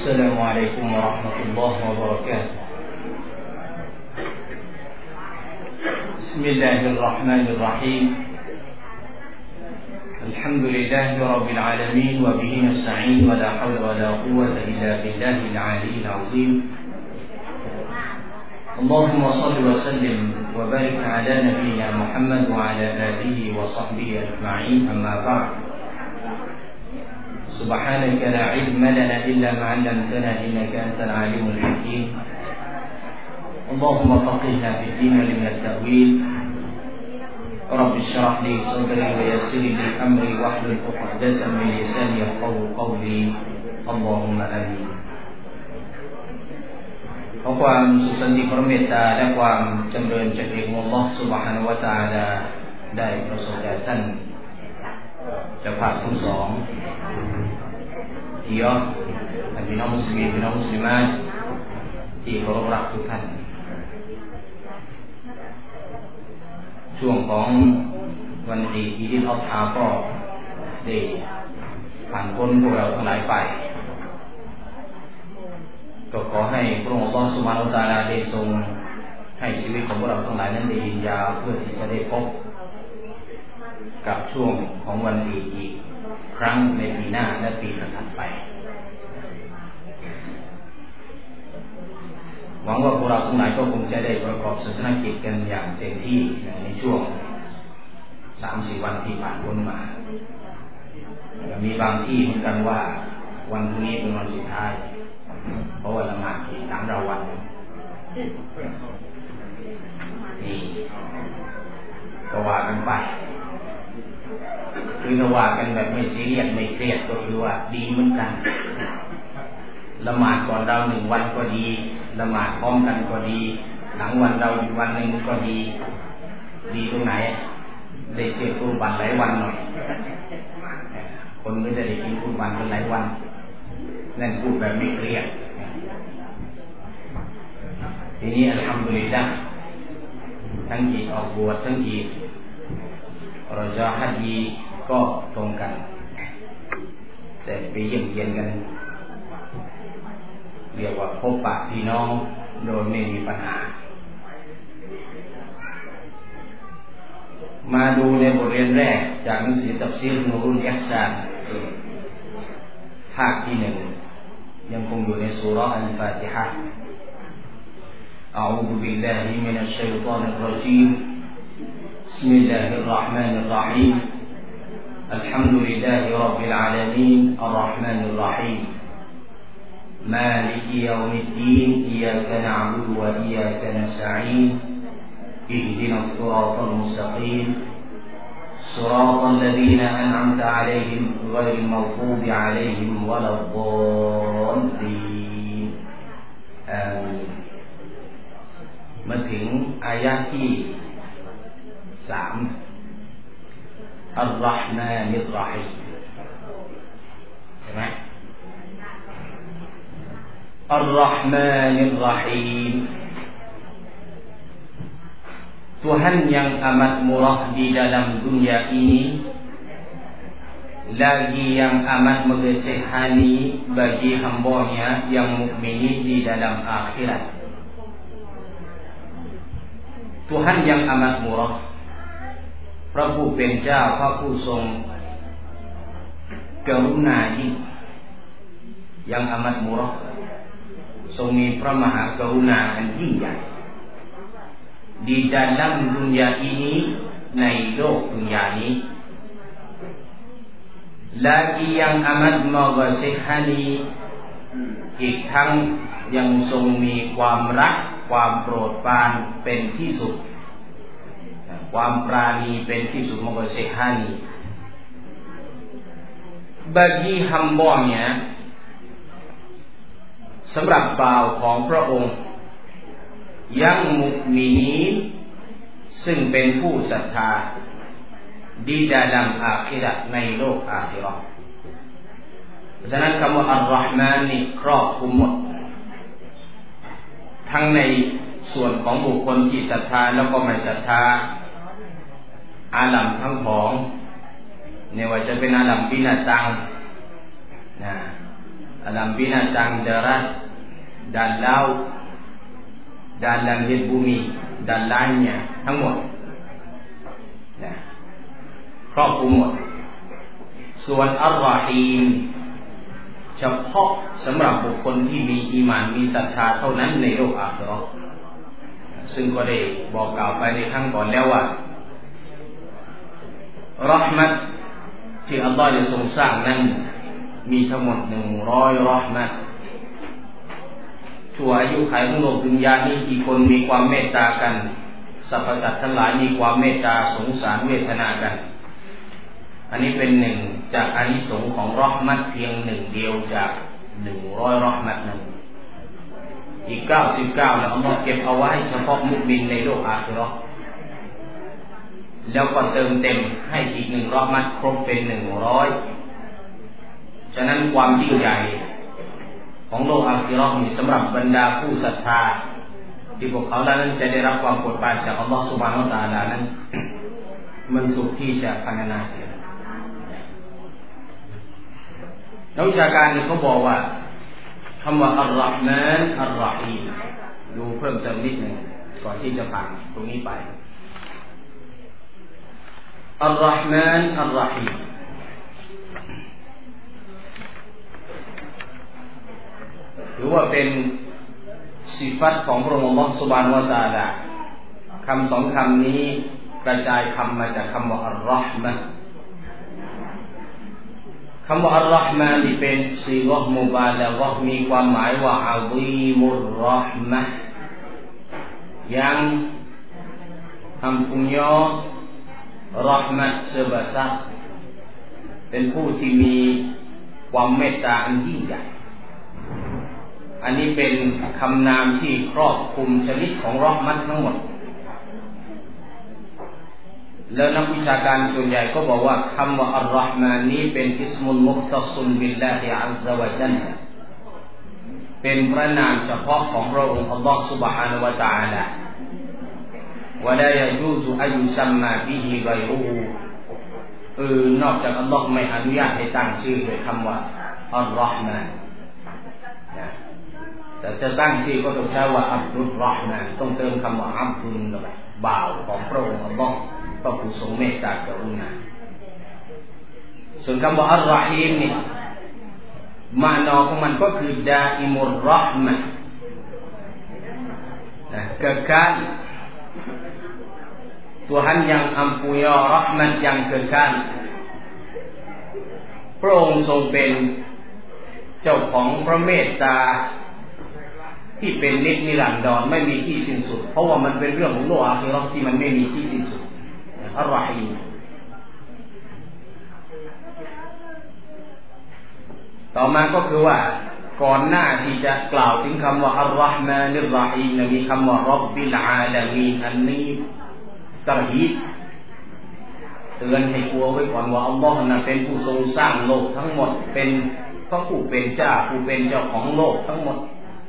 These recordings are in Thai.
السلام عليكم ورحمة الله وبركاته بسم الله الرحمن الرحيم الحمد لله رب العالمين وبه نستعين ولا حول ولا قوة إلا بالله العلي العظيم اللهم صل وسلم وبارك على نبينا محمد وعلى آله وصحبه أجمعين أما بعد سبحانك لا علم لنا إلا ما علمتنا إنك أنت العليم الحكيم اللهم فقهنا في الدين وعلمنا التأويل رب اشرح لي صدري ويسر لي أمري واحلل عقدة من لساني يفقهوا قولي اللهم آمين ขอความสุขสันติพระเมตตาและความจำเริญจากอัลลอฮฺซุบฮานะฮูวะตะอาลาได้ประสบแก่ท่านเจ้าภาพทั้งสองพี่น้องมุสลิมพี่น้องมุสลิมาที่เคารพรักทุกท่านช่วงของวันอีดอัลอัฎฮาก็ได้ผ่านพ้นพวกเราทั้งหลายไปก็ขอให้พระองค์อัลเลาะห์ซุบฮานะฮูวะตะอาลาได้ทรงให้ชีวิตของพวกเราทั้งหลายนั้นได้ยืนยาวเพื่อที่จะได้พบกับช่วงของวันอีกครั้งในปีหน้าและปีถัดไปหวังว่าพวกเราทั้งหลายก็คงจะได้ประกอบศาสนกิจกันอย่างเต็มที่ในช่วง 3-4 วันที่ผ่านพ้นมามีบางที่เหมือนกันว่าวันพรุ่งนี้เป็นวันสุดท้ายเพราะว่าละหมาดหลังเราวันนี่ก็ว่ากันไปคือถ้าว่ากันแบบไม่ซีเรียสไม่เครียดก็คือว่าดีเหมือนกันละหมาดก่อนเรา1 วันก็ดีละหมาดพร้อมกันก็ดีหลังวันเราอีกวันหนึ่งก็ดีตรงไหนได้เชื่อครูบันหลายวันหน่อยคนก็จะได้กินครูบันเป็นหลายวันนั่นพูดแบบไม่เครียดทีนี้อัลฮัมดุลิลละห์ทั้งอีดออกบวชทั้งอีดเราจะฮัจญีก็ตรงกันแต่ไปเยี่ยมเยียนกันเรียกว่าพบปะพี่น้องโดยไม่มีปัญหามาดูในบทเรียนแรกจากหนังสือตัฟซีรนูรุลอิห์ซานภาคที่ 1ยังคงอยู่ในซูเราะห์อัลฟาติฮะห์อะอูซุบิลลาฮิมินัชชัยฏอนรเราะญีมบิสมิลลาฮิรเราะห์มานิรเราะฮีมอัลฮัมดุลิลลาฮิร็อบบิลอาลามีนอัรเราะห์มานิรเราะฮีมمالك يوم الدين إياك نعبد وإياك نستعين اهدنا الصراط المستقيم صراط الذين أنعمت عليهم غير المغضوب عليهم ولا الضالين آمين มาถึงอายะห์ที่ 3 อัลเราะห์มานิรเราะฮีมใช่ไหมอัลเราะห์มานิรเราะฮีมTuhan yang amat murah di dalam dunia ini lagi yang amat mengasihani bagi hamba-Nya yang mukminin di dalam akhirat Tuhan yang amat murah พระผู้เป็นเจ้าพระผู้ทรงกรุณายิ่ง yang amat murah ทรงมีพระมหากรุณาอันยิ่งใหญ่di dalam dunia ini ในโลกดุนยานี้ lagi yang amat mengasihani อีกทั้งยังทรงมีความรักความโปรดปรานเป็นที่สุดความปราณีเป็นที่สุด mengasihani bagi hamba-Nya สำหรับบ่าวของพระองค์ยังมุมินีนซึ่งเป็นผู้ศรัทธาดีดาลัมอาคิเราะห์ในโลกอาคิเราะห์เพราะฉะนั้นคำว่าอัลเราะห์มานนี่ครอบคลุมหมดทั้งในส่วนของบุคคลที่ศรัทธาแล้วก็ไม่ศรัทธาอาลัมทั้งของไม่ว่าจะเป็นอาลัมบินาตังนะ alam binatang, darat dan laut dan langit bumi dan lainnyaทั้งหมดนะครอบคลุมหมดส่วนอัลรอฮีมเฉพาะสำหรับบุคคลที่มีอีหม่านมีศรัทธาเท่านั้นในโลกอาคิเราะห์ซึ่งก็ได้บอกกล่าวไปในครั้งก่อนแล้วว่าเราะห์มัตที่อัลลอฮฺได้ทรงสร้างนั้นมีทั้งหมด100เราะห์มัตชั่วอายุขัยของโลกดุนยานี้ที่คนมีความเมตตากันสรรพสัตว์ทั้งหลายมีความเมตตาสงสารเวทนากันอันนี้เป็นหนึ่งจากอานิสงส์ของเราะห์มัตเพียงหนึ่งเดียวจาก100เราะห์มัตนั้นอีก99แล้วอัลเลาะห์เก็บเอาไว้เฉพาะมุมินในโลกอาคิเราะห์แล้วก็เติมเต็มให้อีก1เราะห์มัตครบเป็น100ฉะนั้นความยิ่งใหญ่ของโลกอาคิเราะห์มีสำหรับบรรดาผู้ศรัทธาที่พวกเขานั้นจะได้รับความโปรดปรานจากอัลเลาะห์ซุบฮานะฮูวะตะอาลานั้นมันสุดที่จะพรรณนานักวิชาการนี่เขาบอกว่าคำว่าอัลลอฮ์มานอัลลอฮีมดูเพิ่มเติมนิดหนึ่งก่อนที่จะผ่านตรงนี้ไปอัลลอฮ์มานอัลลอฮีมหรือว่าเป็นสิฟัตของพระองค์อัลเลาะห์ซุบฮานะฮูวะตะอาลาคำสองคำนี้กระจายคำมาจากคำว่าอัลลอฮ์มะคำว่าอัลลอฮ์มานี่เป็นซีกะห์มุบาละฆะห์มีความหมายว่าอะซีมุรเราะห์มะห์yang mempunyai rahmat sebesar เป็นผู้ที่มีความเมตตาอันยิ่งใหญ่อันนี้เป็นคำนามที่ครอบคลุมชนิดของเราะห์มัตทั้งหมดแล้วนักวิชาการส่วนใหญ่ก็บอกว่าคำว่าอัลลอฮ์มานี้เป็นอิสมุลมุคตัศุนบิลลาฮิอัซซะวะญัลละเป็นพระนามเฉพาะของพระองค์อัลลอฮ์ซุบฮานะฮูวะตะอาลาวะลายะญูซุอัยยุซัมมาบิฮิฆอยรุฮูนอกจากอัลลอฮ์ไม่อนุญาตให้ตั้งชื่อด้วยคำว่าอัลลอฮ์มาแต่จะตั้งชื่อก็ต้องใช้ว่าอับดุลเราะห์มานต้องเติมคำว่าอับดุลลงไปบ่าวของพระองค์อัลลอฮ์พระผู้ทรงเมตตากรุณาส่วนคำว่าอัลลอฮีมนี่มานาของมันก็คือดาอิมุรเราะห์มะห์kekal Tuhan yang mempunyai rahmat yang kekal พระองค์ทรงเป็นเจ้าของพระเมตตาที่เป็นนิจนิรันดรไม่มีที่สิ้นสุดเพราะว่ามันเป็นเรื่องของโลกอาคิเราะห์ที่มันไม่มีที่สิ้นสุดอัลลอฮีมต่อมาก็คือว่าก่อนหน้าที่จะกล่าวถึงคำว่าอัลลอฮ์มานิรเราะฮีมมีคำว่าร็อบบิลอาลามีนอันนี้ตะฮีดเตือนให้กลัวไว้ก่อนว่าอัลลอฮ์นั้นเป็นผู้ทรงสร้างโลกทั้งหมดเป็นพระผู้เป็นเจ้าผู้เป็นเจ้าของโลกทั้งหมด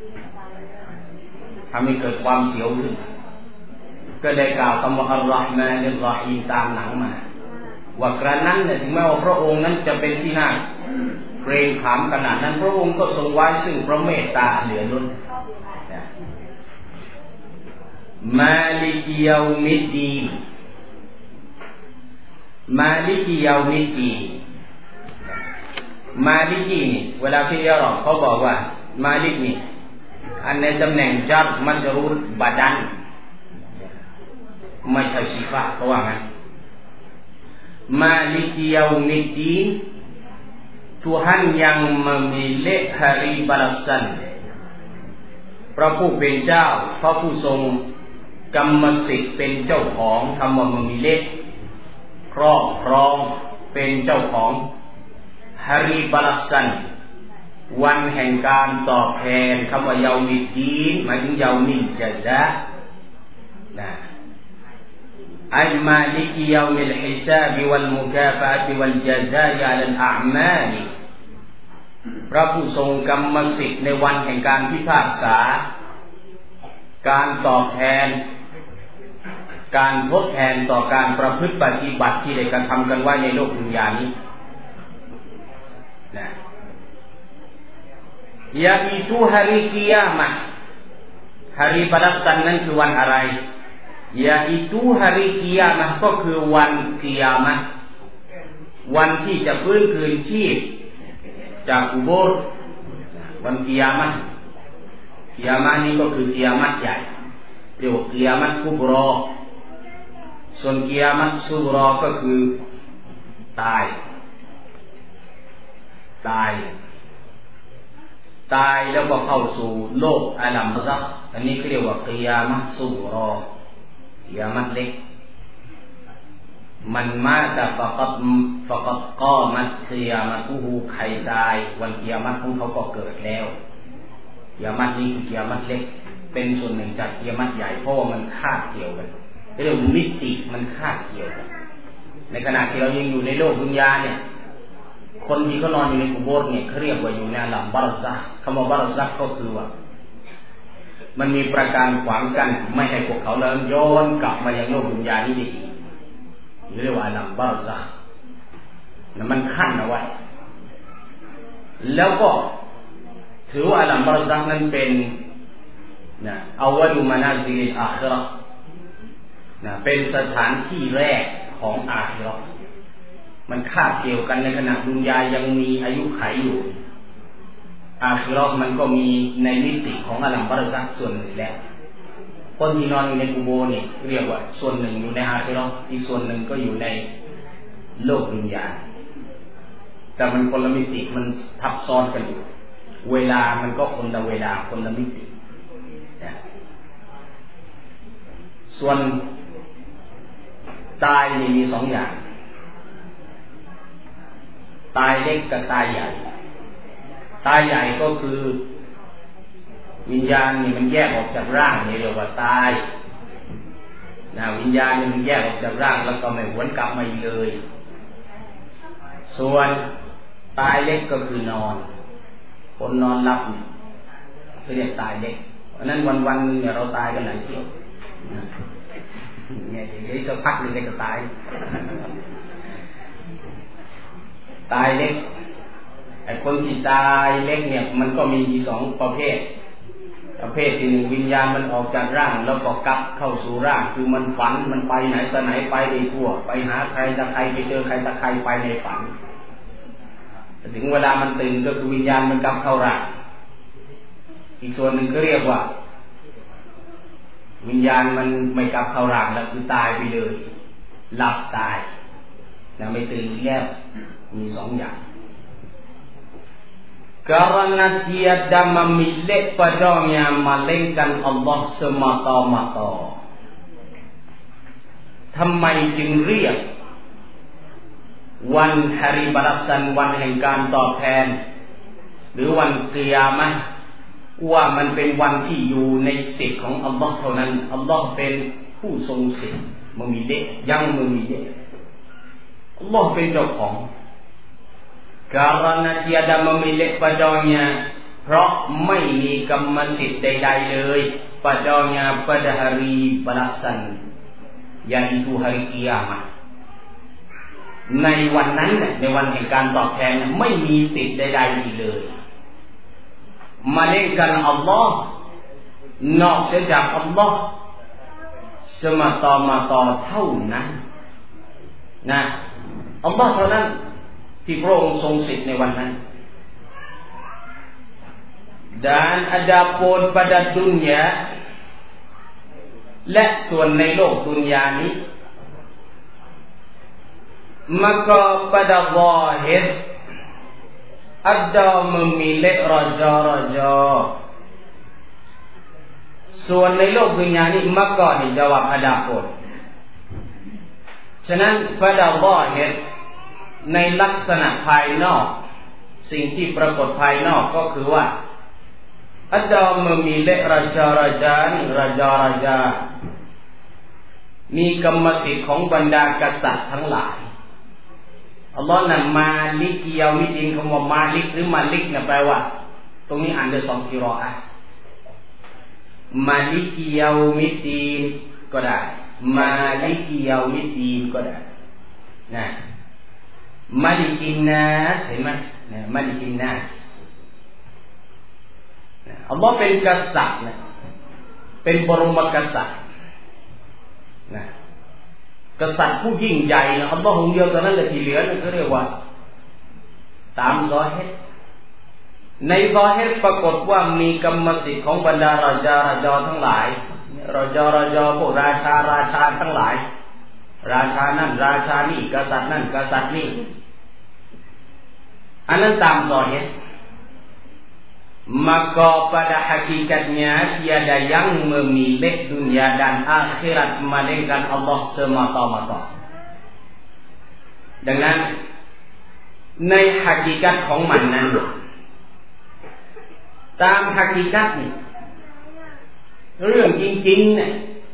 ทำให้เกิดความเสียวขึ้นก็ได้กล่าวคำว่าอัลลอฮ์มานิรเราะฮีมตามหลังมาว่ากระนั้นเนี่ยถึงแม้ว่าพระองค์นั้นจะเป็นที่น่าเกรงขามขนาดนั้นพระองค์ก็ทรงไว้ซึ่งพระเมตตาเหลือล้นมาลิกิยามิดดีนมาลิกิยามิดดีนมาลิกินี่เวลาที่เราเขาบอกว่ามาลิกนี่อันในตำแหน่งจับมันจะรู้บาดันไม่ใช่สิฟะเพราะว่างั้นมาลิกิยามิดดีนTuhan yang memiliki hari balasan พระผู้เป็นเจ้าพระผู้ทรงกรรมสิทธิ์เป็นเจ้าของคำว่าmemilikiครอบครองเป็นเจ้าของ hari balasan วันแห่งการตอบแทนคำว่าเยามิดดีนหมายถึงเยามิลญะซานะالمالك يوم الحساب والمكافأة والجزاء على الأعمال พระผู้ทรงกรรมสิทธิ์ในวันแห่งการพิพากษาการตอบแทนการทดแทนต่อการประพฤติปฏิบัติที่ได้กระทำกันไว้ในโลกดุนยานี้นะ yaitu hari kiamat. Hari balasanนั้นคือวันอะไร yaitu hari kiamat ก็คือวันกิยามะห์วันที่จะฟื้นคืนชีพจากอุโบสถวันกิยามะห์กิยามะห์นี้ก็คือกิยามะห์ใหญ่เรียกว่ากิยามะห์กุบรอส่วนกิยามะห์ซุกรอก็คือตายแล้วก็เข้าสู่โลกอาลัมซักอันนี้เรียกว่ากิยามะห์ซุกรอกิยามะห์เล็กมันมาจากฟะกัดกอมัตกิยามะตุฮูใครตายวันกิยามะห์ของเขาก็เกิดแล้วกิยามะห์นี้คือกิยามะห์เล็กเป็นส่วนหนึ่งจากกิยามะห์ใหญ่เพราะว่ามันคาบเกี่ยวกันเรียกว่ามิติมันคาบเกี่ยวกันในขณะที่เรายังอยู่ในโลกดุนยาเนี่ยคนที่เขานอนอยู่ในกุโบร์เนี่ยเขาเรียกว่าอยู่ในอาลัมบารซักคำว่าบารซักก็คือว่ามันมีประการขวางกั้นไม่ให้พวกเขาแล้วย้อนกลับมายังโลกดุนยานี้อีกเรียกว่าอาลัมบารซักนั่นมันขั้นเอาไว้แล้วก็ถือว่าอาลัมบารซักนั้นเป็นอาวลุมานาซิลิลอาคิเราะห์เป็นสถานที่แรกของอาคิเราะห์มันคาบเกี่ยวกันในขณะดุนยายังมีอายุขัยอยู่อาคิเราะห์มันก็มีในมิติของอาลัมบารซักส่วนหนึ่งแล้วคนที่นอนอยู่ในกุโบร์นี่เรียกว่าส่วนหนึ่งอยู่ในอาคิเราะห์อีกส่วนหนึ่งก็อยู่ในโลกดุนยาแต่มันคนละมิติมันทับซ้อนกันอยู่เวลามันก็คนละเวลาคนละมิติส่วนตายนี่มีสองอย่างตายเล็กกับตายใหญ่ตายใหญ่ก็คือวิญญาณนี่มันแยกออกจากร่างนี่เรียกว่าตายวิญญาณนี่มันแยกออกจากร่างแล้วก็ไม่หวนกลับมาอีกเลยส่วนตายเล็กก็คือนอนคนนอนหลับเนี่ยเขาเรียกตายเล็กเพราะนั้นวันๆเนี่ยเราตายกันหลายเที่ยวเนี่ยเดี๋ยวสักพักนึงก็ตายเล็กไอ้คนที่ตายเล็กเนี่ยมันก็มีสองประเภทที่หนึ่งวิญญาณมันออกจากร่างแล้วก็กลับเข้าสู่ร่างคือมันฝันมันไปไหนต่อไหนไปไปทั่วไปหาใครตะใครไปเจอใครตะใครไปในฝันถึงเวลามันตื่นก็คือวิญญาณมันกลับเข้าร่างอีกส่วนหนึ่งก็เรียกว่าวิญญาณมันไม่กลับเข้าร่างแล้วคือตายไปเลยหลับตายแล้วไม่ตื่นแล้วมีสองอย่าง karena tiada memilih padanya melainkan Allah semata-mata ทำไมจึงเรียกวันฮาริบารัสันวันแห่งการตอบแทนหรือวันกิยามะห์ว่ามันเป็นวันที่อยู่ในสิทธิ์ของอัลลอฮ์เท่านั้นอัลลอฮ์เป็นผู้ทรงสิทธิ์memilih yang memilihอัลลอฮ์เป็นเจ้าของkarena tiada memilih padanya เพราะไม่มีกรรมสิทธิ์ใดๆเลย padanya pada hari balasan yaitu hari kiamat ในวันนั้นในวันแห่งการตอบแทนไม่มีสิทธิ์ใดๆอีกเลยmelainkan Allah นอกเสียจากอัลลอฮ์semata-mata เท่านั้นนะอัลลอฮ์เท่านั้นที่พระองค์ทรงสิทธิ์ในวันนั้น dan adapun pada dunia และส่วนในโลกดุนยานี้ maka pada zahir ada memilih raja-raja ส่วนในโลกดุนยานี้ maka นี่ jawab adapun ฉะนั้น pada zahir ในลักษณะภายนอกสิ่งที่ปรากฏภายนอกก็คือว่าอัดามมีเลราชานี่ราชามีกรรมสิทธิ์ของบรรดากษัตริย์ทั้งหลายอัลลอฮ์นั้นมาลิกยามิดินคำว่ามาลิกหรือมาลิกเนี่ยแปลว่าตรงนี้อ่านได้สองกิรออะห์มาลิกยามิดินก็ได้มาลิกยามิดินก็ได้นะมาลิกินนัสเห็นไหมมาลิกินนัสอัลลอฮ์เป็นกษัตริย์นะเป็นบรมกษัตริย์นะกษัตริย์ผู้ยิ่งใหญ่นะอัลลอฮ์องค์เดียวเท่านั้นแหละที่เหลือนั่นก็เรียกว่าตามซอฮีฮ์ในซอฮีฮ์ปรากฏว่ามีกรรมสิทธิ์ของบรรดาราชาทั้งหลายราชาพวกราชาทั้งหลายราชานั่นราชานี่กษัตริย์นั่นกษัตริย์นี่อันนั้นตามซอฮีฮ์maka pada hakikatnya tiada yang memilih dunia dan akhirat melainkan Allah semata-mata ดังนั้นในฮักกีกัตของมันนั้นตามฮักกีกัตนี่เรื่องจริงๆเนี่ย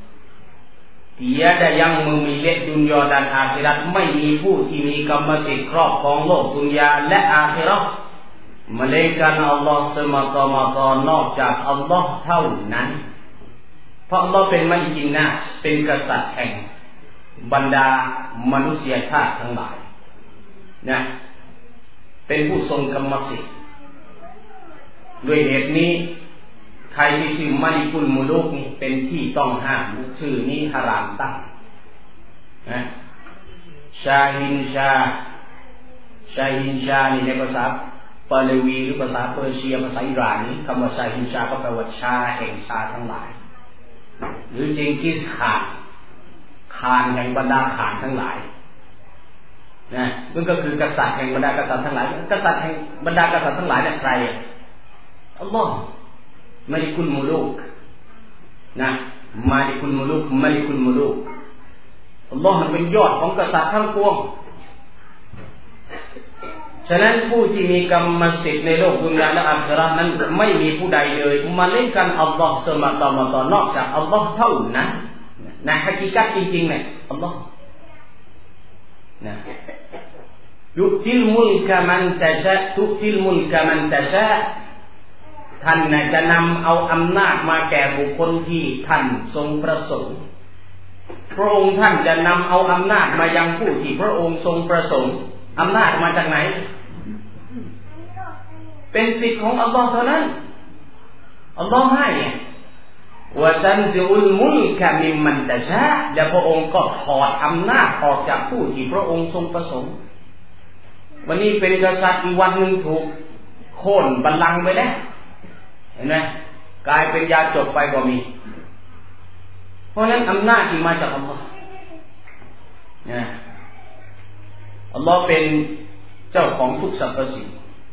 tiada yang memilih dunia dan akhirat ไม่มีผู้ที่มีกรรมสิทธิ์ครอบครองโลกดุนยาและอาคิเราะห์melainkan Allah semata-mata นอกจากอัลลอฮ์เท่านั้นเพราะอัลลอฮ์เป็นมัลิกินนัสเป็นกษัตริย์แห่งบรรดามนุษยชาติทั้งหลายนะเป็นผู้ทรงกรรมสิทธิ์ด้วยเหตุนี้ใครที่ชื่อมัลิกุลมุลูกนี่เป็นที่ต้องห้ามชื่อนี้ฮารามตั้งนะชาฮินชานี่ในภาษาปาเลวีหรือภาษาเปอร์เซียภาษาอิหร่านนี้คำว่าชาฮินชาก็แปลว่าชาแห่งชาทั้งหลายหรือเจงกิสข่านแห่งบรรดาข่านทั้งหลายนะมันก็คือกษัตริย์แห่งบรรดากษัตริย์ทั้งหลายกษัตริย์แห่งบรรดากษัตริย์ทั้งหลายเนี่ยใครอัลลอฮ์มาลิกุลมุลูกนะมาลิกุลมุลูกอัลลอฮ์เป็นยอดของกษัตริย์ทั้งปวงฉะนั้นผู้ที่มีกรรมสิทธิ์ในโลกดุนยาและอาคิเราะห์นั้นไม่มีผู้ใดเลยมาเล่นกันอัลลอฮ์semata-mataนอกจากอัลลอฮ์เท่านั้นในฮักกีกัตจริงๆเนี่ยอัลลอฮ์นะยุติลมุลกะมันตะชะท่านจะนำเอาอำนาจมาแก่บุคคลที่ท่านทรงประสงค์พระองค์ท่านจะนำเอาอำนาจมายังผู้ที่พระองค์ทรงประสงค์อำนาจมาจากไหนเป็นสิทธิ์ของอัลลอฮ์เท่านั้นอัลลอฮ์ให้วะตันซิอุลมุลกะมิมมันตะชะและพระองค์ก็ถอดอำนาจออกจากผู้ที่พระองค์ทรงประสงค์วันนี้เป็นกษัตริย์อีกวันหนึ่งถูกโค่นบัลลังก์ไปแล้วเห็นไหมกลายเป็นยาจกไปก็มีเพราะนั้นอำนาจที่มาจากอัลลอฮ์นะอัลลอฮ์เป็นเจ้าของทุกสรรพสิ่ง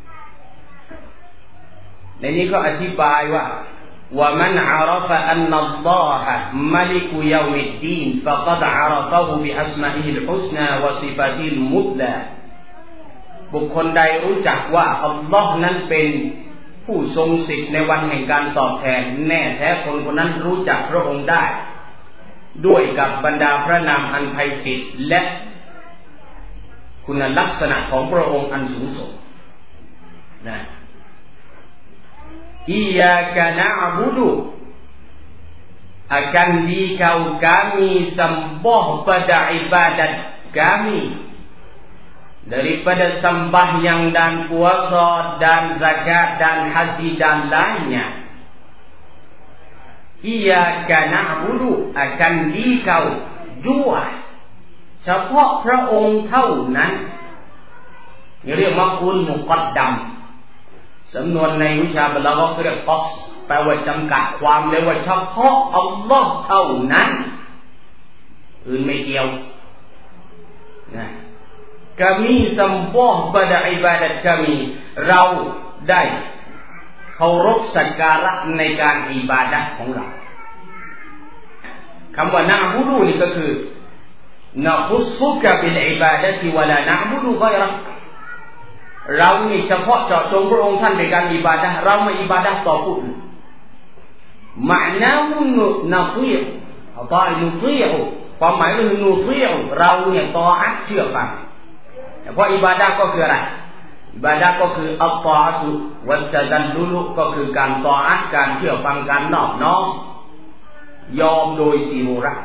ในนี้ก็อธิบายว่าว่ามันอาราฟะอันนัลลอฮะมัลิกุยอมิดดีนฟะกัดอาราฟะฮูบิอัสมาอิฮิลฮุสนาวะซิฟาติลมุตลาบุคคลใดรู้จักว่าอัลลอฮ์นั้นเป็นผู้ทรงสิทธิ์ในวันแห่งการตอบแทนแน่แท้คนคนนั้นรู้จักพระองค์ได้ด้วยกับบรรดาพระนามอันไพจิตรและคุณลักษณะของพระองค์อันสูงส่งนะIyyaka na'budu akan dikau kami sembah pada ibadat kami daripada sembahyang dan puasa dan zakat dan haji dan lainnya Iyyaka na'budu akan dikau juaเฉพาะพระองค์เท่านั้นเรียกมักอุลมุกัดดัมสำนวนในวิชาบาลาก็เรียกกอสแปลว่าจำกัดความเลยว่าเฉพาะอัลลอฮ์เท่านั้นอื่นไม่เกี่ยวนะ kami sembah pada ibadat kami เราได้เคารพสักการะในการอิบาดะห์ของเราคำว่านะบูดูนี่ก็คือนะคุซุกะบิลอิบาดะติวะลานะบูดูฆอยเราะห์เรานี่เฉพาะเจาะจงพระองค์ท่านในการอิบาดะห์เราไม่อิบาดะห์ต่อผู้อื่นมะนาฮุนะตีอ์อัตออินุตีอ์ความหมายก็คือนูตีอ์เราเนี่ยตออะห์เชื่อฟังแต่เพราะอิบาดะห์ก็คืออะไรอิบาดะห์ก็คืออัตตออะตุวัตตะดัลลุลก็คือการตออะห์การเชื่อฟังการนอบน้อมยอมโดยสิโรรา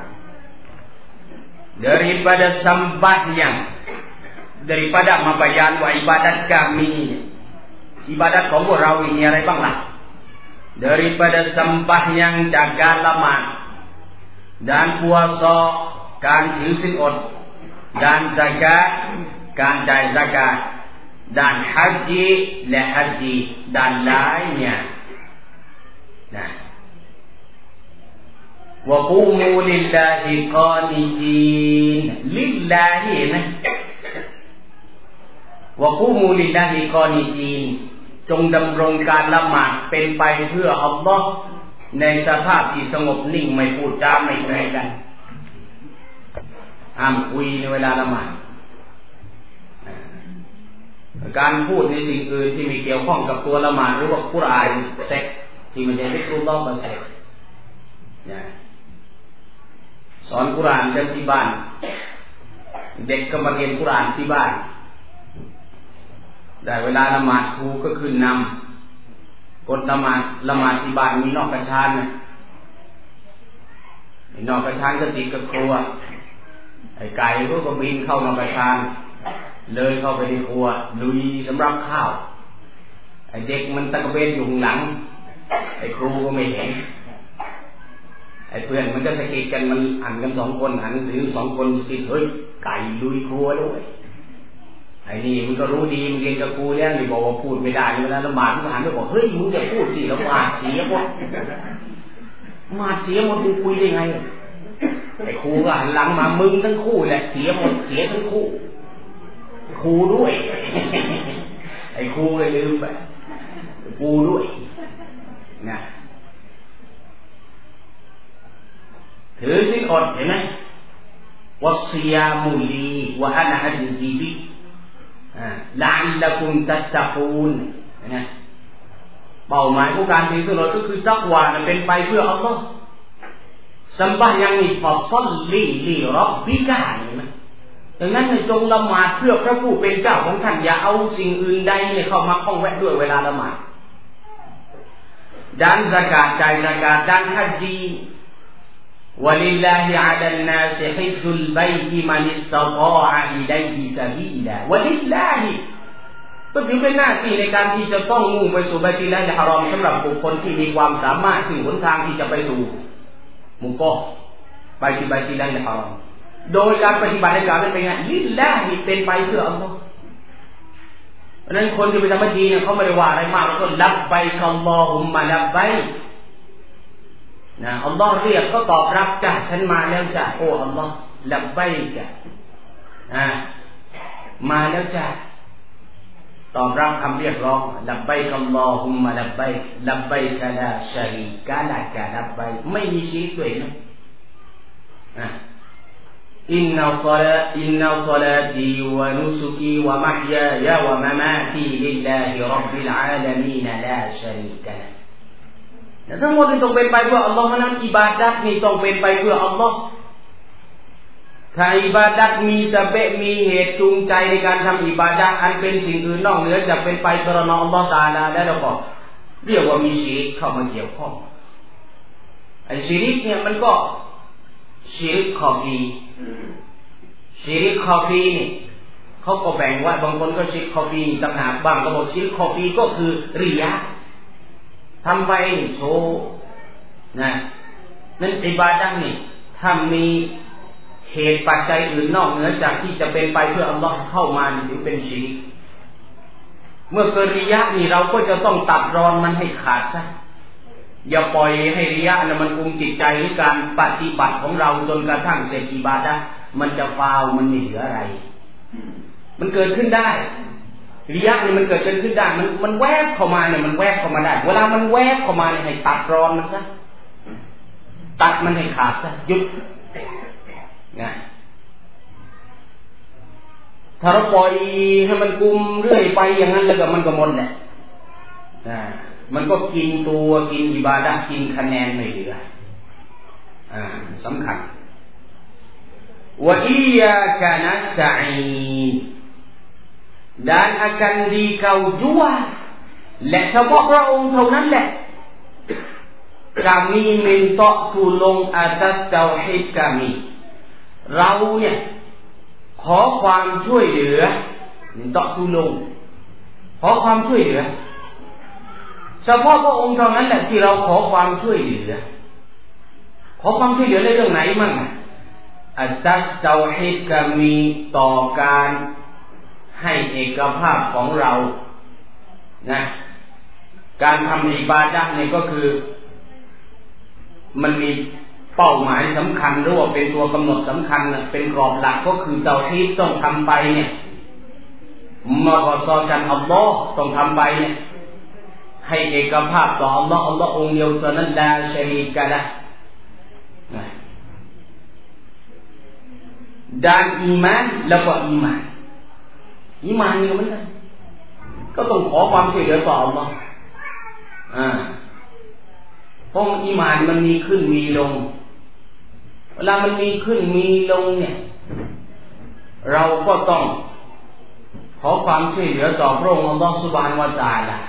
daripada sembahyang daripada membayar ibadat kami ibadat ของพวกเรามีอะไรบ้างล่ะ daripada sembahyang, jaga lemak, dan puasa, การถือศีลอด dan zakat การจ่าย zakat dan haji และ haji dan lainnya. Nah, wa qumu lillahi qanitin, lillahi นะ wa qumu lillahi qanitin จงดำรงการละหมาดเป็นไปเพื่ออัลลอฮ์ในสภาพที่สงบนิ่งไม่พูดจาไม่แกล้งกันห้ามคุยในเวลาละหมาดการพูดในสิ่งอื่นที่มีเกี่ยวข้องกับตัวละหมาดหรือว่ากุรอานเซ็กที่ไม่ใช่ซิกรุลลอฮ์ก็เซ็กสอนกุรอานกันที่บ้านเด็กก็มาเรียนกุรอานที่บ้านได้เวลาละหมาดครูก็ขึ้นนำกดละหมาดที่บ้านมีนอกกระชานนะนอกกระชานก็ติดกับครัวไอ้ไก่ก็บินเข้านอกกระชานเลยเข้าไปในครัวลุยสำรับข้าวไอ้เด็กมันตะกะเบนอยู่หลังไอ้ครูก็ไม่เห็นไอ้เพื่อนมันก็สะกิดกันมันอ่านกัน2 คนอ่านหนังสือ2 คนสะกิดเฮ้ยไก่ลุยครัวด้วยไอ้นี่มันก็รู้ดีมันเรียนกับครูแล้วนี่บอกว่าพูดไม่ได้เวลาละหมาดมันก็หันไปบอกเฮ้ยมึงอย่าพูดสิละหมาดเสียหมดมึงคุยได้ไงไอ้ครูก็หันหลังมามึงทั้งคู่แหละเสียหมดเสียทั้งคู่ครูด้วยไอ้ครูเลยลืมไปครูด้วยนะถือศีลอดเห็นไหมวัศยามุลีวะอะนะฮัจซีบิละอัลละกุมตัตตะกูนนะเป้าหมายของการถือศีลอดก็คือตักวาเป็นไปเพื่ออัลเลาะห์สัมบะยังนี่ฟัศลลีลิร็อบบิกะเห็นไหมดังนั้นจงละหมาดเพื่อพระผู้เป็นเจ้าของท่านอย่าเอาสิ่งอื่นใดเนี่ยเข้ามาข้องแวะด้วยเวลาละหมาดdan zakat จ่าย zakat dan haji walillahi 'alan nasi hajjul baiti man istata'a ilaihi sabila walillahi ก็ถือเป็นหน้าที่ในการที่จะต้องมุ่งไปสู่บัยตุลลาฮิลฮารอมสำหรับบุคคลที่มีความสามารถซึ่งหนทางที่จะไปสู่มุกอไปที่บัยตุลลาฮิลฮารอมโดยการปฏิบัติในการเป็นไงลิลลาฮิเป็นไปเพื่ออัลเลาะห์เพราะฉะนั้นคนที่ไปทำบัญชีเนี่ยเขาไม่ได้ว่าอะไรมากแล้วก็ลับไปอัลลอฮุมมะลับไปนะอัลลอฮ์เรียกก็ตอบรับจ้ะฉันมาแล้วจ้ะโอ้อัลลอฮ์ลับไปจ้ะมาแล้วจ้ะตอบรับคำเรียกร้องลับไปอัลลอฮุมมะลับไปลับไปกะลาชะรีกะละกะลับไปไม่มีชีริกด้วยนะอินนัลศอลาตีวะนุสุกีวะมะฮยายะวะมะมาตีลิลลาฮิร็อบบิลอาลามีนลาชะรีกะละทั้งหมดนี้ต้องเป็นไปเพื่ออัลลอฮ์นั้นอิบาดัตนี่ต้องเป็นไปเพื่ออัลลอฮ์ถ้าอิบาดัตมีสะเบะมีเหตุจูงใจในการทำอิบาดะห์อันเป็นสิ่งอื่นนอกเหนือจากเป็นไปกรณาอัลลอฮ์ตะอาลาแล้วเราก็เรียกว่ามีชิริกเข้ามาเกี่ยวข้องไอ้ชิริกเนี่ยมันก็ชิริกคอฟีนี่เขาก็แบ่งว่าบางคนก็ชิริกคอฟีต่างหากบางก็บอกชิริกคอฟีก็คือริยะทำไปโชว์นะนั่นอิบาดะห์นี่ถ้ามีเหตุปัจจัยอื่นนอกเหนือจากที่จะเป็นไปเพื่ออัลลอฮ์เข้ามาถือเป็นชิริกเมื่อเกิดริยะนี่เราก็จะต้องตัดรอนมันให้ขาดซะอย่าปล่อยให้ริยะนั้นมันกุมจิตใจหรือการปฏิบัติของเราจนกระทั่งเสร็จอิบาดะห์มันจะฟาวมันไม่เหลืออะไรมันเกิดขึ้นได้ริยะนี่มันเกิดขึ้นได้มันแวบเข้ามาเนี่ยมันแวบเข้ามาได้เวลามันแวบเข้ามาเนี่ยให้ตัดรอนมันซะตัดมันให้ขาดซะหยุดนะถ้าเราปล่อยให้มันกุมเรื่อยไปอย่างนั้นแล้วก็มันก็หมดแหละมันก็กินตัวกินอิบาดะห์กินคะแนนไม่เหลือสำคัญวะอียาคานัสตะอีนdan akan dikau jual และเฉพาะพระองค์เท่านั้นแหละ kami minta tolong atas tauhid kami เราเนี่ยขอความช่วยเหลือminta tolong ขอความช่วยเหลือเฉเฉพาะพระองค์เท่านั้นแหละที่เราขอความช่วยเหลือขอความช่วยเหลือในเรื่องไหนมั่งอัตตัสเตาฮีดก็มีต่อการให้เอกภาพของเรานะการทำอิบาดะห์เนี่ยก็คือมันมีเป้าหมายสำคัญหรือว่าเป็นตัวกำหนดสำคัญเป็นกรอบหลักก็คือเตาฮีดต้องทำไปเนี่ยมากอซอกันอัลลอฮ์ต้องทำไปเนี่ยให้เอกภาพต่ออัลลอฮ์อัลลอฮ์องค์เดียวเท่านั้นลาชะรีกะละห์ด้านอีมานแล้วก็อีมานนี่เหมือนกันก็ต้องขอความช่วยเหลือต่ออัลลอฮ์เพราะอีมานมันมีขึ้นมีลงเวลามันมีขึ้นมีลงเนี่ยเราก็ต้องขอความช่วยเหลือต่อพระองค์อัลลอฮ์ซุบฮานะฮูวะตะอาลา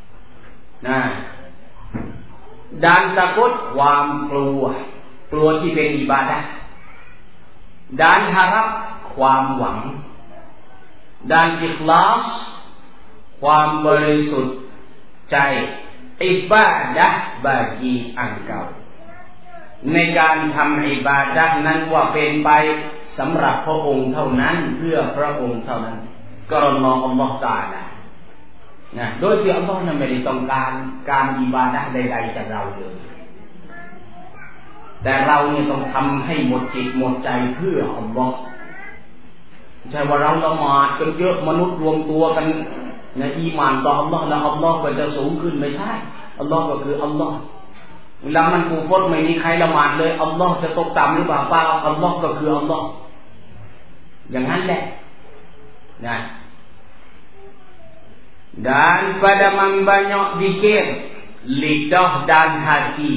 ด้านตะกุดความกลัวที่เป็นอิบาดะห์ด้านฮารับความหวังด้านอิคลาสความบริสุทธิ์ใจอิบาดะห์บากีอันเก่าในการทำอิบาดะห์นั้นว่าเป็นไปสำหรับพระองค์เท่านั้นเพื่อพระองค์เท่านั้นกรณีอัลลอฮฺตะอาลานะโดยที่อัลลอฮฺนั้นไม่ได้ต้องการอิบาดะห์ใดๆจากเราเลยแต่เราเนี่ยต้องทำให้หมดจิตหมดใจเพื่ออัลลอฮฺใช่ว่าเราละหมาดกันเยอะมนุษย์รวมตัวกันในอีหม่านต่ออัลลอฮฺแล้วอัลลอฮฺก็จะสูงขึ้นไม่ใช่อัลลอฮฺก็คืออัลลอฮฺเวลามันกูฟดไม่มีใครละหมาดเลยอัลลอฮฺจะตกต่ำหรือเปล่าอัลลอฮฺก็คืออัลลอฮฺอย่างนั้นแหละนะ dan pada membanyak zikir lidah dan hati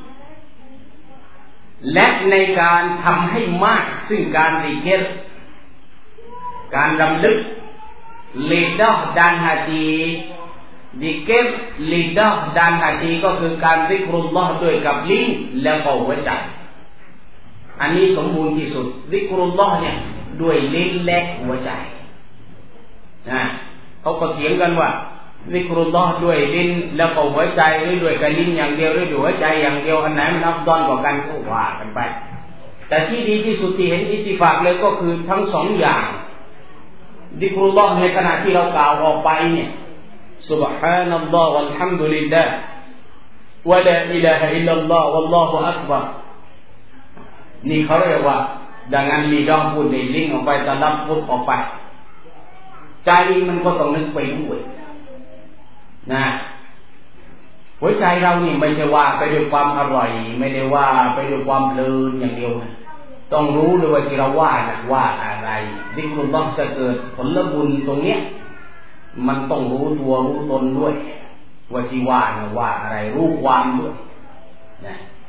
และในการทำให้มากซึ่งการซิกรการรำลึก lidah dan hati ซิกร lidah dan hati ก็คือการซิกรุลลอฮ์ด้วยกับลิ้นและก็หัวใจอันนี้สมบูรณ์ที่สุดซิกรุลลอฮ์เนี่ยด้วยลิ้นและหัวใจนะเขาก็เถียงกันว่าซิกรุลลอฮ์ด้วยลิ้นแล้วก็หัวใจหรือด้วยกับลิ้นอย่างเดียวหรือด้วยหัวใจอย่างเดียวอันไหนมันอัฟฎอลกว่ากันก็ว่ากันไปแต่ที่ดีที่สุดที่เห็นอิตติฟากเลยก็คือทั้งสองอย่างซิกรุลลอฮ์ในขณะที่เรากล่าวออกไปเนี่ยซุบฮานัลลอฮ์วัลฮัมดุลิลลาห์วะลาอิลาฮะอิลลัลลอฮ์วัลลอฮุอักบัรนี่เขาเรียกว่าดังนั้นลีดองพูดในลิ้นออกไปตะลับพูดออกไปใจมันก็ต้องนึกไปด้วยนะหัวใจเรานี่ไม่ใช่ว่าไปด้วยความอร่อยไม่ได้ว่าไปด้วยความเพลินอย่างเดียวนะต้องรู้ด้วยว่าที่เราว่านะว่าอะไรซิกรุลลอฮ์จะเกิดผลบุญตรงเนี้ยมันต้องรู้ตัวรู้ตนด้วยว่าที่ว่านะว่าอะไรรู้ความด้วยนะ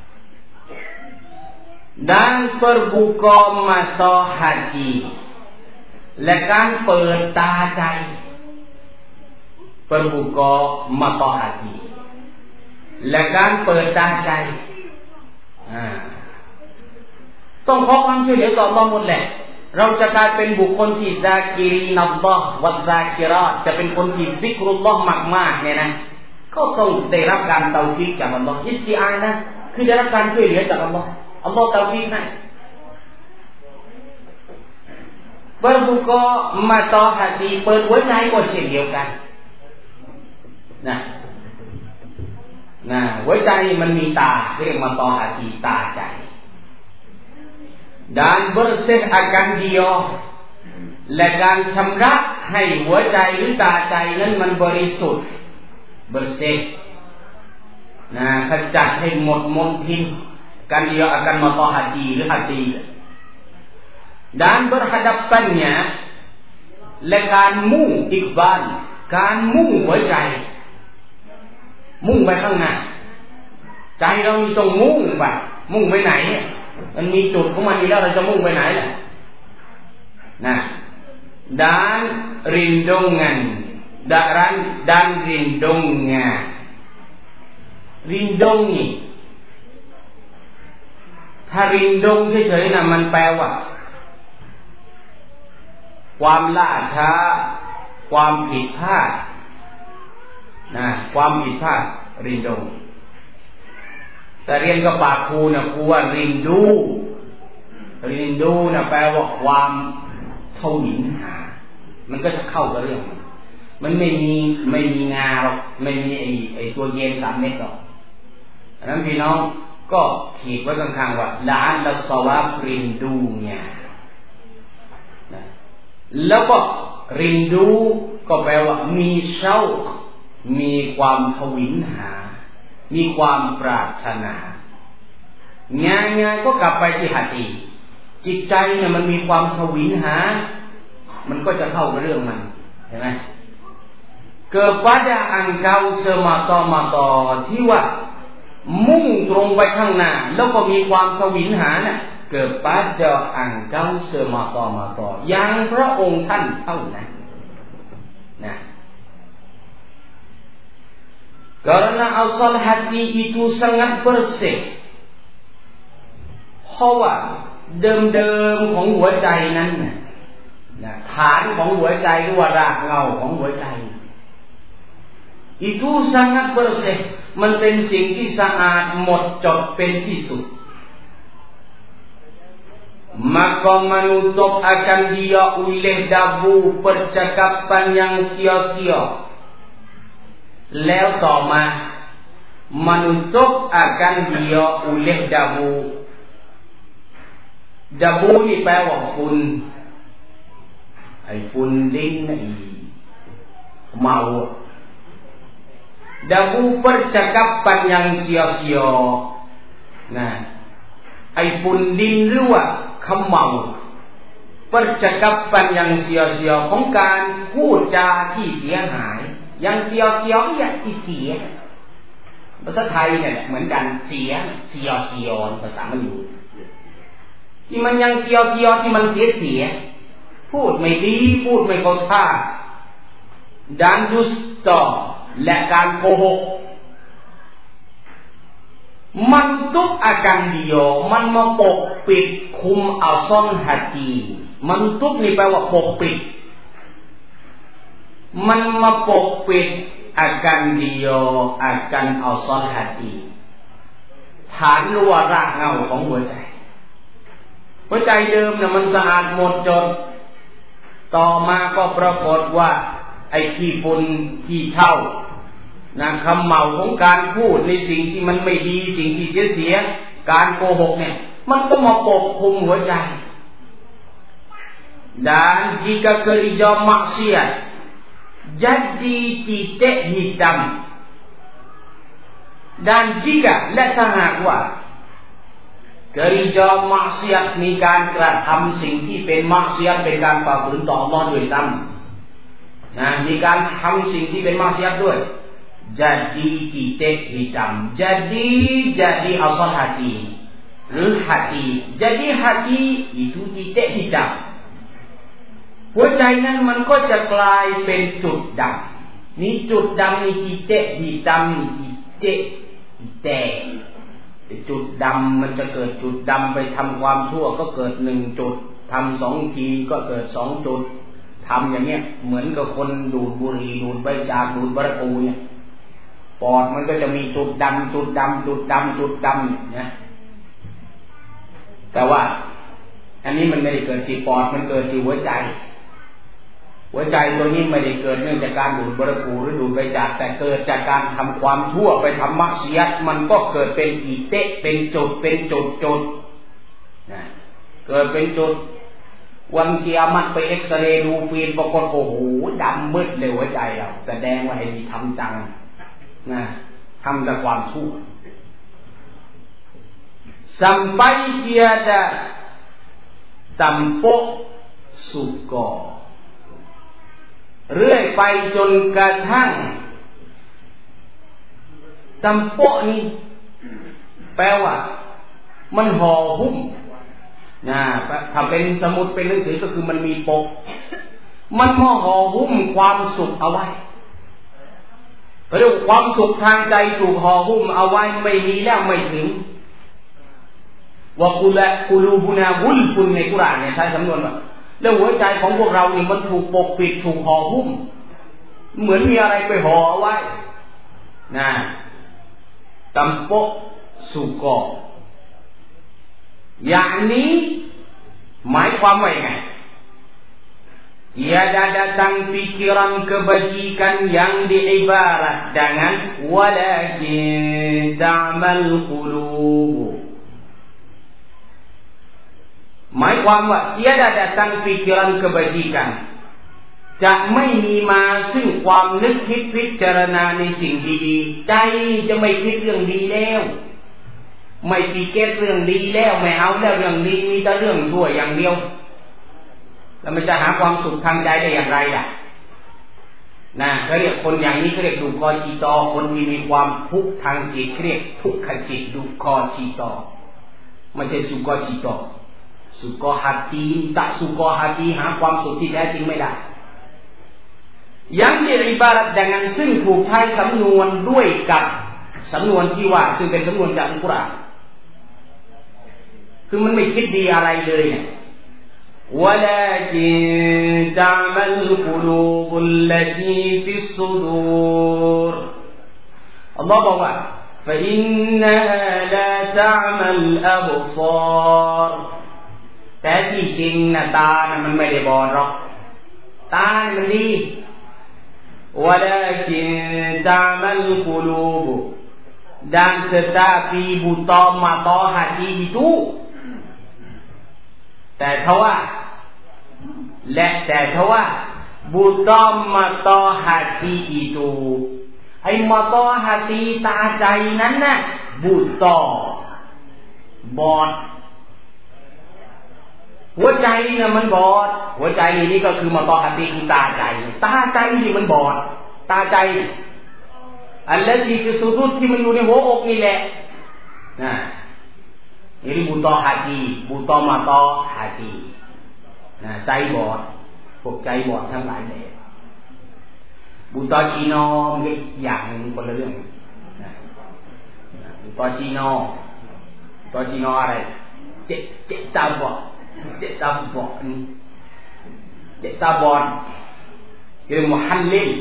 dan terbuka mata hati และการเปิดตาใจ terbuka mata hati และการเปิดตาใจต้องขอความช่วยเหลือต่ออัลเลาะห์หมดแหละเราจะกลายเป็นบุคคลที่ซากิรินัลลอฮ์วัซากิรอตจะเป็นคนที่ซิกรุลลอฮ์มากๆเนี่ยนะก็ต้องได้รับการเตาฟีกจากอัลเลาะห์อิสติอานะห์คือได้รับการช่วยเหลือจากอัลเลาะห์อัลเลาะห์เตาฟีกให้terbuka mata hati เปิดหัวใจก็เช่นเดียวกันนะหัวใจมันมีตาเรียกมata hati ตาใจ dan bersih akan dia และการชำระให้หัวใจหรือตาใจนั้นมันบริสุทธิ์ bersih นะขจัดให้หมดมลทินkan dia akan mata hati หรือ hati dan berhadapannya และการมุ่งอิกบาลการมุ่งหัวใจมุ่งไปข้างหน้าใจเรามีต้องมุ่งไปไหนมันมีจุดของมันอยู่แล้วเราจะมุ่งไปไหนล่ะนะ dan rindungan dan rindungnya rindungi ถ้ารินดงเฉยๆนะมันแปลว่าความล่าช้าความผิดพลาดนะความผิดพลาดรินโดแต่เรียนกับปากครูนะครูว่ารินดูนะแปลว่าความทวินหามันก็จะเข้ากับเรื่องมันไม่มีงาหรอกไม่มีไอตัวเย็น3 เม็ดหรอกอันนั้นพี่น้องก็ขีดไว้ข้างๆว่าละอันละสวาบรินดูเนี่ยนะแล้วก็รินดูก็แปลว่ามีเช่ามีความทวินหามีความปรารถนาง่ายๆก็กลับไปที่หะดีจิตใจเนี่ยมันมีความทวินหามันก็จะเข้ากับเรื่องมันเห็นไหมkepada engkau semata-mata ที่ว่ามุ่งตรงไปข้างหน้าแล้วก็มีความทวินหาน่ะ kepada engkau semata-mata ยังพระองค์ท่านเท่านั้นนะ karena asal hati itu sangat bersih เพราะว่าเดิมๆของหัวใจนั้นนะฐานของหัวใจหรือว่ารากเหง้าของหัวใจitu sangat bersih มันเป็นสิ่งที่สะอาดหมดจดเป็นที่สุด maka menutup akan dia oleh debu percakapan yang sia-sia แล้วต่อมา menutup akan dia oleh debu นี่แปลว่าฝุ่นไอ้ฝุ่นลิ้นไอ้เมาdebu percakapan yang sia-sia นะไอ้ฝุ่นดินหรือว่าเขม่า percakapan yang sia-sia ของการพูดจาที่เสียหายอย่างเสียๆอย่างที่เสียภาษาไทยเนี่ยเหมือนกันเสียภาษามลายูที่มันยังเสียที่มันเสียพูดไม่ดีพูดไม่เข้าท่า dan dusta และการโกหกมันทุกอาการเดียวมันมาปกปิดคุมอัลซอนฮัตีมันทุกนี่แปลว่าปกปิดมันมาปกปิดอาการเดียวอาการอัลซอนฮัตีฐานหรือว่ารากเหง้าของหัวใจเดิมเนี่ยมันสะอาดหมดจดต่อมาก็ปรากฏว่าไอ้ขี้ฝุ่นขี้เถ้านะคำเมาของการพูดในสิ่งที่มันไม่ดีสิ่งที่เสียการโกหกเนี่ยมันก็มาปกคลุมหัวใจ dan jika kerja maksiat jadi titik hitam dan jika และถ้าหากว่าkerja maksiat มีการกระทำสิ่งที่เป็นมักเสียเป็นการฝ่าฝืนต่ออัลเลาะห์ด้วยซ้ำนะมีการทำสิ่งที่เป็นมักเสียด้วยjadi titik hitam jadi asal hati หรือ hati jadi hati itu titik hitam หัวใจนั้นมันก็จะกลายเป็นจุดดำนี่จุดดำนี่ titik hitam นี่ titik จุดดำมันจะเกิดจุดดำไปทำความชั่วก็เกิด1 จุดทำ2 ทีก็เกิด2 จุดทำอย่างเนี้ยเหมือนกับคนดูดบุหรี่ดูดใบจากดูดบารากูเนี่ยปอดมันก็จะมีจุดดำเนี่ยแต่ว่าอันนี้มันไม่ได้เกิดที่ปอดมันเกิดที่หัวใจตัวนี้ไม่ได้เกิดเนื่องจากการดูดบารากูหรือดูดใบจากแต่เกิดจากการทำความชั่วไปทำมักเสียมันก็เกิดเป็นอีเตะเป็นจุดนะเกิดเป็นจุดวันกิยามัตไปเอ็กซเรย์ดูฟิล์มปรากฏโอ้โหดำมืดเลยหัวใจเราแสดงว่าไอ้นี่ทำจังนะทำแต่ความชั่ว sampai tiada tampuk suka เรื่อยไปจนกระทั่งตัมโปะนี่แปลว่ามันห่อหุ้มนะถ้าเป็นสมุดเป็นหนังสือก็คือมันมีปกมันห่อหุ้มความสุขเอาไว้เรียกความสุขทางใจถูกห่อหุ้มเอาไว้ไม่มีแล้วไม่ถึงว่ากุลูบุนาวุลฟุนในกุรอานเนี่ยใช้สำนวนว่าแล้วหัวใจของพวกเรานี่มันถูกปกปิดถูกห่อหุ้มเหมือนมีอะไรไปห่อเอาไว้นะ tampuk suka อย่างนี้หมายความว่าไง Tiada datang pikiran kebajikan yang diibarat dengan walakin ta'mal qulub หมายความว่า tiada datang pikiran kebajikan จะไม่มีมาซึ่งความนึกคิดพิจารณาในสิ่งดีๆใจจะไม่คิดเรื่องดีแล้วไม่ปีเกตเรื่องดีแล้วไม่เอาแล้วเรื่องดีมีแต่เรื่องชั่วอย่างเดียวแล้วมันจะหาความสุขทางใจได้อย่างไรล่ะนะเขาเรียกคนอย่างนี้เขาเรียกดุกอจิตอคนที่มีความทุกข์ทางจิตเขาเรียกทุกขจิตดุกอจิตอไม่ใช่สุกอจิตอสุกอหติtakสุกอหติหาความสุขที่แท้จริงไม่ได้ยังมีอิบารัตdenganซึ่งถูกใช้สำนวนด้วยกับสำนวนที่ว่าซึ่งเป็นสำนวนจากอัลกุรอานคือมันไม่คิดดีอะไรเลยเนี่ยวะลากินตะมัลกุลูบุลลตีฟิสซุดูรอัลลอฮ์บอกว่าฟะอินนะฮาลาตะมัลอับศารแต่ที่จริงน่ะตาน่ะมันไม่ได้บอดหรอกตามันดีวะลากินตะมัลกุลูบdan tetapi buta mata hati itu แต่ทว่าบุตรมาตอฮัตีอิตูไอ้มาตอฮัตีตาใจนั้นน่ะบุตรบอดหัวใจน่ะมันบอดหัวใจนี่ก็คือมาตอฮัตีคือตาใจนี่มันบอดตาใจอันละที่คือสุดที่มันอยู่ในหัวอกนี่แหละนะนี่บุตรฮัตีบุตรมาตอฮัตีนะใจบอดพวกใจบอดทั้งหลายเลยบุตรจีโน่มันอย่างหนึ่งคนละเรื่องนะบุตรจีโน่อะไรเจ็ดตาบอดเจ็ดตาบอดคือมุฮัลลิล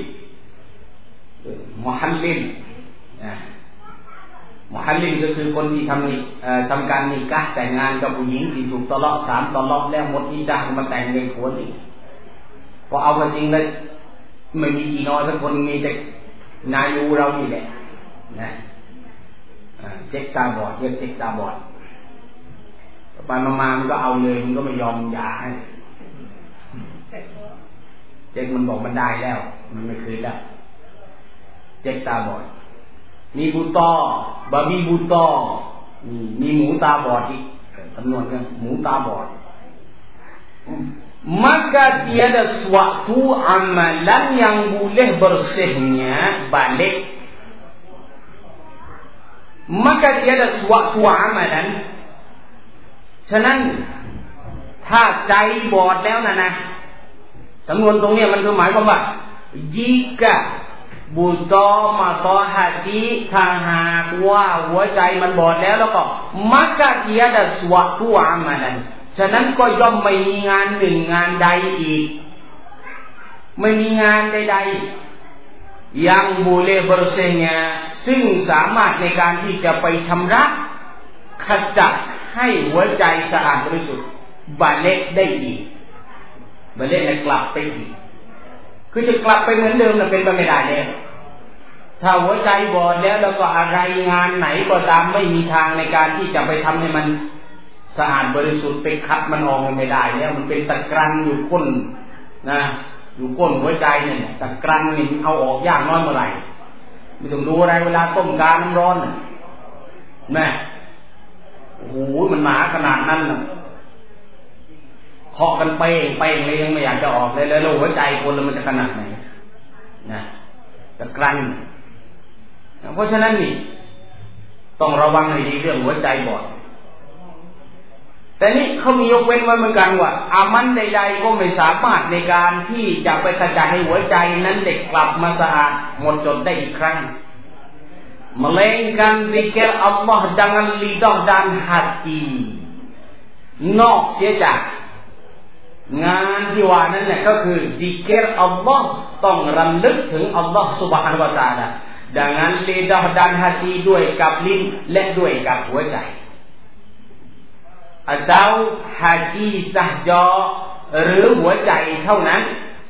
ก็คือคนที่ทำการนิกะห์แต่งงานกับผู้หญิงที่ถูกตะเลาะ3ตะเลาะแล้วหมดนิกะห์มาแต่งในผัวนี่พอเอากันจริงเลยไม่มีจีนอสักคนมีแต่นายูเรานี่แหละนะเจ็กตาบอดเรียกเจ็กตาบอดไปมามันก็เอาเลยมันก็ไม่ยอมหย่าให้เจ็กมันบอกมันได้แล้วมันไม่คืนแล้วเจ็กตาบอดมีบุตรบาบีบุตรมีหมูตาบอดอีกสำนวนกันหมูตาบอดmaka tiada suatu amalan yang boleh bersihnya balik maka tiada suatu amalan ฉะนั้นถ้าใจบอดแล้วนะสำนวนตรงนี้มันคือหมายความว่า jika buta mata hati ถ้าหากว่าหัวใจมันบอดแล้วก็ maka tiada suatu amalan ฉะนั้นก็ย่อมไม่มีงานหนึ่งงานใดอีกไม่มีงานใดๆyang boleh bersihnya ซึ่งสามารถในการที่จะไปชำระขจัดให้หัวใจสะอาดบริสุทธิ์บาเละได้อีกบาเละเนี่ยกลับไปอีกคือจะกลับไปเหมือนเดิมน่ะเป็นไปไม่ได้แล้วถ้าหัวใจบอดแล้วก็อะไรงานไหนก็ตามไม่มีทางในการที่จะไปทำให้มันสะอาดบริสุทธิ์ไปคัดมันออกไม่ได้แล้วมันเป็นตะกรันอยู่ก้นนะอยู่ก้นหัวใจเนี่ยตะกรันนี่เอาออกยากน้อยเมื่อไหร่ไม่ต้องดูอะไรเวลาต้มกาน้ำร้อนแม่โอ้โหมันหนาขนาดนั้นน่ะเคาะกันเป้งเลยยังไม่อยากจะออกเลยแล้วหัวใจคนมันจะขนาดไหนนะตะกรันเพราะฉะนั้นนี่ต้องระวังให้ดีเรื่องหัวใจบอดแต่นี่เขามียกเว้นไว้เหมือนกันว่าอามันใดๆก็ไม่สามารถในการที่จะไปขจัดให้หัวใจนั้นเด็กกลับมาสะอาดหมดจดได้อีกครั้ง melainkan zikir Allah dengan lidah dan hati นอกเสียจากงานที่ว่านั้นเนี่ยก็คือ zikir Allah ต้องรำลึกถึง Allah Subhanahu wa Taala ดังนั้นlidah dan hati ด้วยกับลิ้นและด้วยกับหัวใจ atau hati sahaja หรือหัวใจเท่านั้น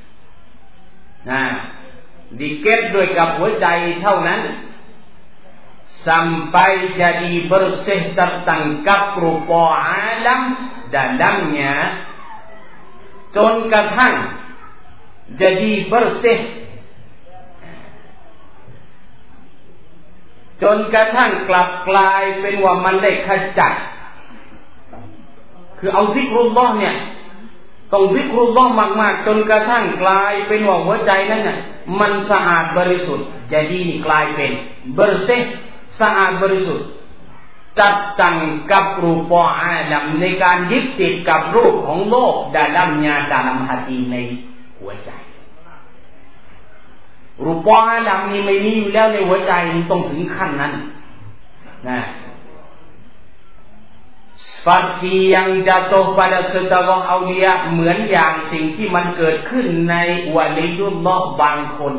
dikir ด้วยกับหัวใจเท่านั้น sampai jadi bersih tertangkap rupa alam dalamnya จนกระทั่ง jadi bersih จนกระทั่งกลับกลายเป็นว่ามันได้ขจัดคือเอาซิกรุลลอฮ์เนี่ยต้องซิกรุลลอฮ์มากๆจนกระทั่งกลายเป็นว่าหัวใจนั้นน่ะมันสะอาดบริสุทธิ์จะดีนี่กลายเป็นbersih สะอาดบริสุทธิ์ตัดตั้งกับรูปอาลัมในการยึดติดกับรูปของโลกdalamnya dalam hati ในหัวใจรูปอาลัมนี้ไม่มีอยู่แล้วในหัวใจต้องถึงขั้นนั้นนะseperti yang jatuh pada setengah aulia เหมือนอย่างสิ่งที่มันเกิดขึ้นในวะลียุลลอฮ์บางคน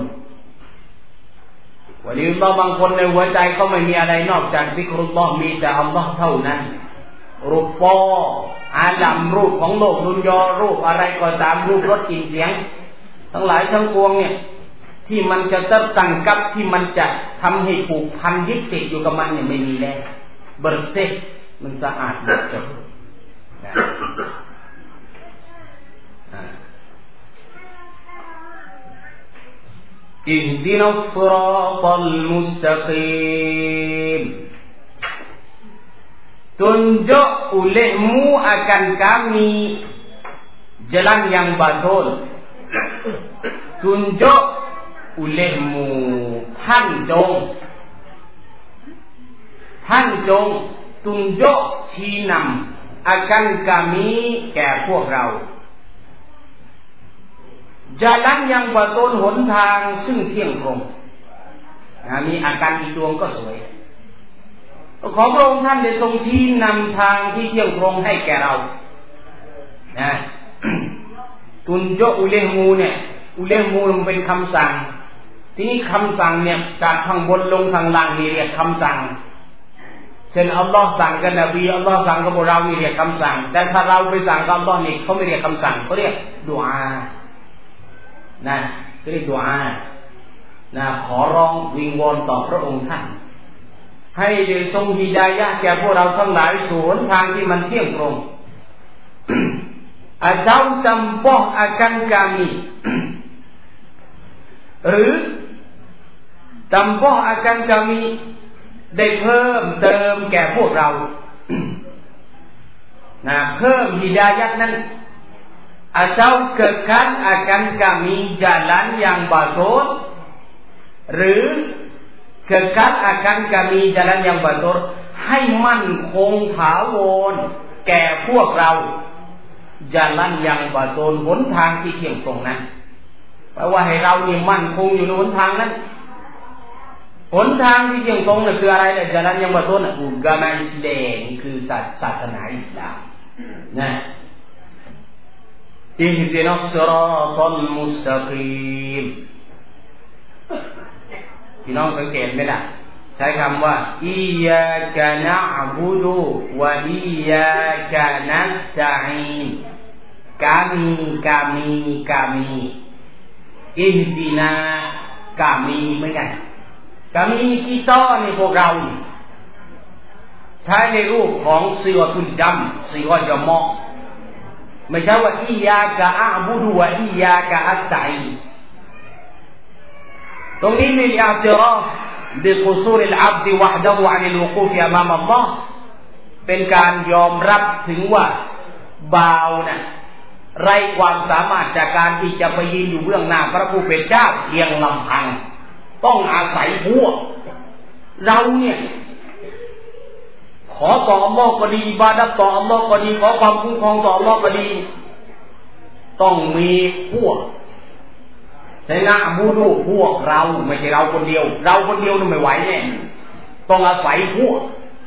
วะลียุลลอฮ์บางคนในหัวใจเขาไม่มีอะไรนอกจากซิกรุลลอฮ์มีแต่อัลลอฮ์เท่านั้นรูปอาลัมรูปของโลกดุนยารูปอะไรก็ตามรูปรสกลิ่นเสียงทั้งหลายทั้งปวงเนี่ยที่มันจะตั้งกับที่มันจะทำให้ผูกพันยึดติดอยู่กับมันเนี่ยไม่มีแล้วbersih มันสะอาดหมดจดihdinas siratal mustaqim tunjuk olehmu akan kami jalan yang betul tunjuk olehmu ท่านจงtunjuk ชี้นำ akan kami แก่พวกเรา jalan yang betul หนทางซึ่งเที่ยงตรงมีอาการอีกดวงก็สวยขอพระองค์ท่านได้ทรงชี้นำทางที่เที่ยงตรงให้แก่เราtunjuk olehmu เนี่ย olehmu มันเป็นคำสั่งทีนี้คำสั่งเนี่ยจากข้างบนลงทางล่างนี่เรียกคำสั่งเช่นอัลลอฮ์สั่งกับนบีอัลลอฮ์สั่งกับพวกเรานี่เรียกคำสั่งแต่ถ้าเราไปสั่งกับอัลลอฮ์นี่เขาไม่เรียกคำสั่งเขาเรียกดุอาเขาเรียกดุอาขอร้องวิงวอนต่อพระองค์ท่านให้ได้ทรงฮิดายะห์แก่พวกเราทั้งหลายสู่หนทางที่มันเที่ยงตรง atau tampoh akan kami หรือ tampoh akan kami ได้เพิ่มเติมแก่พวกเราเพิ่มฮิดายะห์นั้น atau kekal akan kami jalan yang betul หรือ kekal akan kami jalan yang betul ให้มั่นคงถาวรแก่พวกเรา jalan yang betul หนทางที่เที่ยงตรงนั้นแปลว่าให้เรานี่มั่นคงอยู่ในหนทางนั้นหนทางที่เที่ยงตรงน่ะคืออะไรล่ะ jalan yang betul น่ะอุกามะอิสลามคือศาสนาอิสลามihdinas siratal mustaqim พี่น้องสังเกตไหมล่ะใช้คำว่าอิยยากะนะอ์บุดุวะอิยยากะนัสตะอีนkami ihdina kami เหมือนกัน kami kitaนี่พวกเราใช้ในรูปของซีวะตุลจัมซีวะญะมอไม่ใช่ว่าอิยากะอะบุดุวะอิยากะอัสตัอีนตรงนี้มีอิอ์ติราฟบิกุซูริลอับดวะฮ์ดะฮูอะนิลวุกูฟอะมามอัลลอฮ์เป็นการยอมรับถึงว่าบ่าวน่ะไร้ความสามารถจากการที่จะไปยืนอยู่เบื้องหน้าพระผู้เป็นเจ้าเพียงลำพังต้องอาศัยพวกเราเนี่ยขอต่ออัลเลาะห์ก็ดีอิบาดะห์ต่ออัลเลาะห์ก็ดีขอความคุ้มครองต่ออัลเลาะห์ก็ดีต้องมีพวกแต่นะบูดูพวกเราไม่ใช่เราคนเดียวเราคนเดียวนี่ไม่ไหวแน่ต้องอาศัยพวก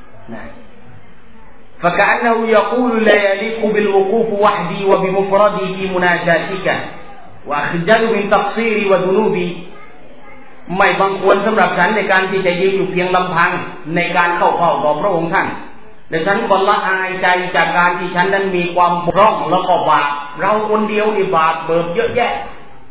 فكأنه يقول لا يليق بالوقوف وحدي وبمفردي في مناجاتك وأخجل من تقصيري وذنوبي ไม่บังควรสำหรับฉันในการที่จะยืนอยู่เพียงลำพังในการเข้าเฝ้าต่อพระองค์ท่านแต่ฉันก็ละอายใจจากการที่ฉันนั้นมีความบกพร่องแล้วก็บาปเราคนเดียวนี่บาปเบิกเยอะแยะ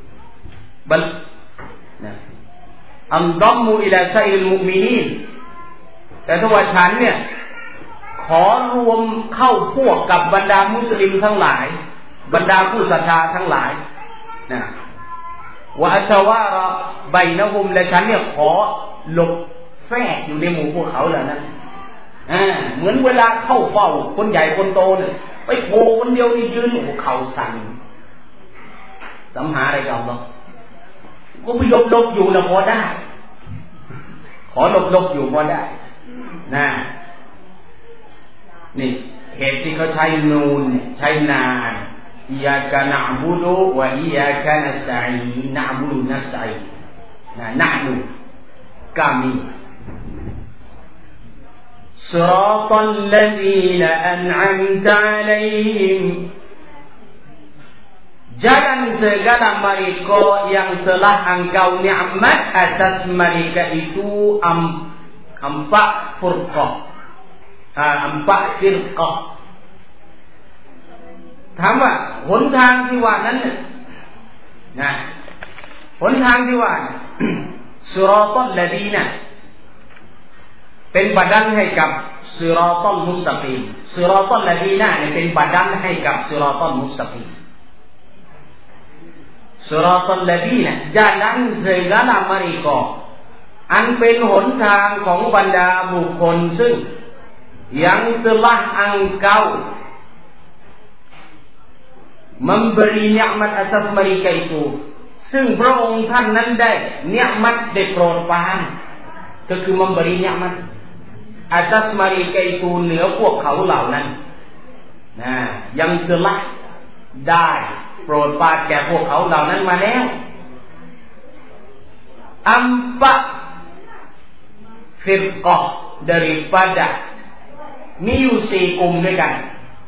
อัมดัมมูอิลาซัยลมุมินีนแต่ถ้าว่าฉันเนี่ยขอรวมเข้าพวกกับบรรดามุสลิมทั้งหลายบรรดาผู้ศรัทธาทั้งหลายนะวะอัตวาระบัยนะฮุมและฉันเนี่ยขอหลบแทรกอยู่ในหมู่พวกเขาเหล่านั้นเหมือนเวลาเข้าเฝ้าคนใหญ่คนโตเนี่ยไปโผล่คนเดียวนี่ยืนหัวเข่าสั่นสัมหาอะไรกันบ้างก็ไปหลบอยู่นะพอได้ขอหลบอยู่พอได้นะนี่เหตุที่เขาใช้นูนใช้นาอิยากะนะบุดุวะอิยากะนัสตัยนะบุดุนัสตัยนะนูkami siratal ladzina an'amta 'alaihim jalan segala mereka yang telah engkau nikmat atas mereka itu empat firqah ถามว่าหนทางที่ว่านั้นนะหนทางที่ว่าซิรอตัลลดีนะเป็นบัดดันให้กับซิรอตัลมุสตะกีมซิรอตัลลดีนะเนี่ยเป็นบัดดันให้กับซิรอตัลมุสตะกีมซิรอตัลลดีนะ jalan segala mereka อันเป็นหนทางของบรรดาบุคคลซึ่งyang telah engkau memberi nikmat atas mereka itu ซึ่งพระองค์ท่านนั้นได้นิยมัตได้โปรดปรานก็คือ memberi nikmat atas mereka itu เหนือพวกเขาเหล่านั้นนะยังtelahได้โปรดปรานแก่พวกเขาเหล่านั้นมาแล้วempat firqah daripada มีอยู่4กลุ่มด้วยกัน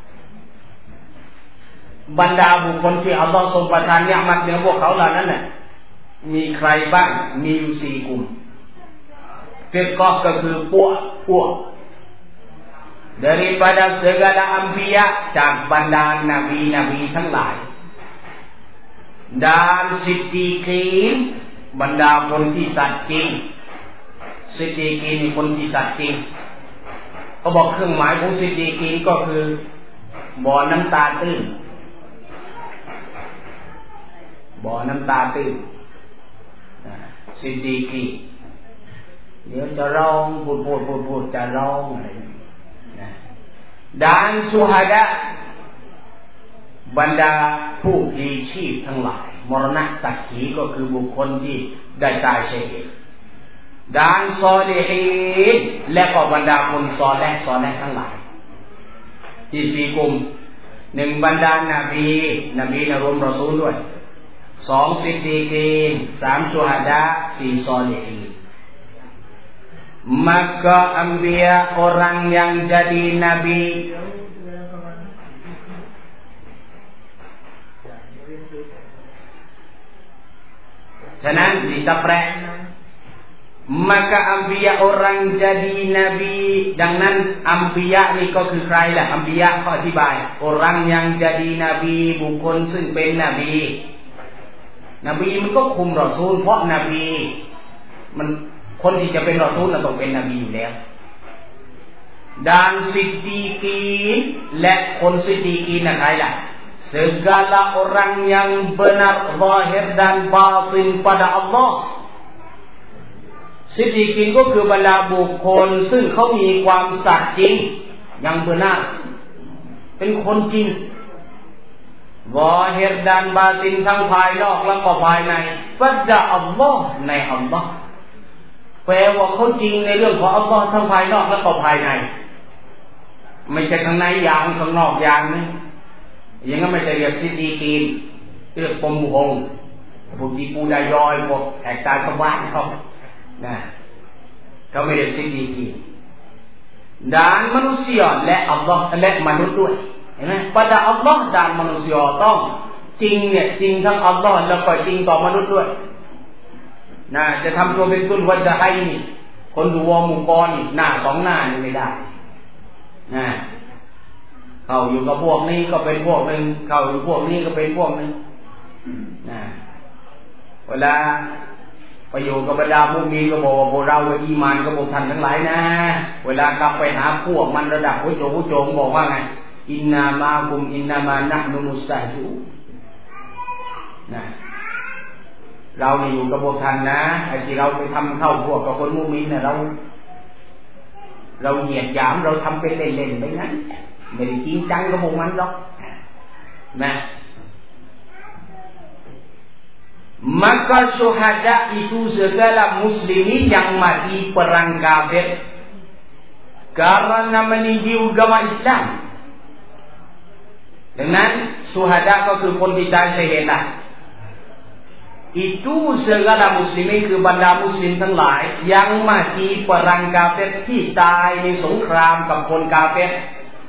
บรรดาบุคคลที่อัลลอฮฺทรงประทานนิยมัตเหนือพวกเขาเหล่านั้นน่ะมีใครบ้างมีอยู่4กลุ่มฟิรกะห์ก็คือพวก daripada segala anbiya จากบรรดานาบีทั้งหลาย dan siddiqin บรรดาคนที่สัตย์จริงซิดดีกีนคนที่สัตย์จริงเขาบอกเครื่องหมายของซิดดีกีนก็คือบ่อน้ำตาตื้นซิดดีกีเดี๋ยวจะร้องพูดจะร้องอะไรนะด้านสุฮาดะบรรดาผู้พลีชีพทั้งหลายมรณะสักขีก็คือบุคคลที่ได้ตายเฉยด้านซอลิฮีนและก็บรรดาคนซอเลห์ทั้งหลายที่4กลุ่ม1บรรดานาบีนะรวมรอซูลด้วย2ซิดดีกีน3ชูฮาดะ4ซอลิฮีน maka anbiya orang yang jadi nabiฉะนั้นดิตะแปรmaka anbiya orang jadi nabi ดังนั้นอัมบิยะนี่ก็คือใครล่ะอัมบิยะเขาอธิบาย orang yang jadi nabi บุคคลซึ่งเป็นนบีมันก็คุมรอซูลเพราะนบีมันคนที่จะเป็นรอซูลต้องเป็นนบีอยู่แล้วdan siddiqin และคนซิดดีกีนใครล่ะ segala orang yang benar zahir dan batin pada Allahซิดดีกีนก็คือบรรดาบุคคลซึ่งเขามีความสัตย์จริงยังเบนาเป็นคนจริงวะฮิรดันบาตินทั้งภายนอกและก็ภายในpada Allahในอัลลอฮ์แปลว่าเขาจริงในเรื่องของอัลลอฮ์ทั้งภายนอกและก็ภายในไม่ใช่ข้างในอย่างข้างนอกอย่างนึงอย่างนั้นไม่ใช่เรียกซิดดีกีนเรียกปมหงพวกที่ปูดายอยพวกแขกตาชาวบ้านเขานะเขาไม่ได้ซิดดีกีนdan manusia และอัลลอฮ์และมนุษย์ด้วยเห็นไหม pada Allah dan manusia ต้องจริงเนี่ยจริงทั้งอัลลอฮ์แล้วก็จริงต่อมนุษย์ด้วยนะจะทำตัวเป็นตุนวัจไฮนี่คนดูวอมุกรนี่หน้าสองหน้านี่ไม่ได้นะเขาอยู่กับพวกนี้ก็เป็นพวกนึงเขาอยู่พวกนี้ก็เป็นพวกนึงนะเวลาไปอยู่กับบรรดามุมีนก็บอกว่าพวกเราอีมานก็บอกท่านทั้งหลายนะเวลากลับไปหาพวกมันระดับผู้โจงบอกว่าไงอินนามาคุมอินนามานะนุมุสตาจูนะเราเนี่ยอยู่กับพวกท่านนะไอ้ที่เราไปทำเข้าพวกกับคนมุมีนเนี่ยเราเหยียดหยามเราทำเป็นเล่นๆไปงั้นไม่ได้จริงจังกับพวกมันหรอกนะ maka syuhada itu segala muslimin yang mati perang kafir karena meninggi agama Islam. ดังนั้นสุฮาดะก็คือคนที่ตายเสียนะ itu segala muslimin คือบรรดามุสลิมทั้งหลาย yang mati perang kafir ที่ตายในสงครามกับคนกาเฟร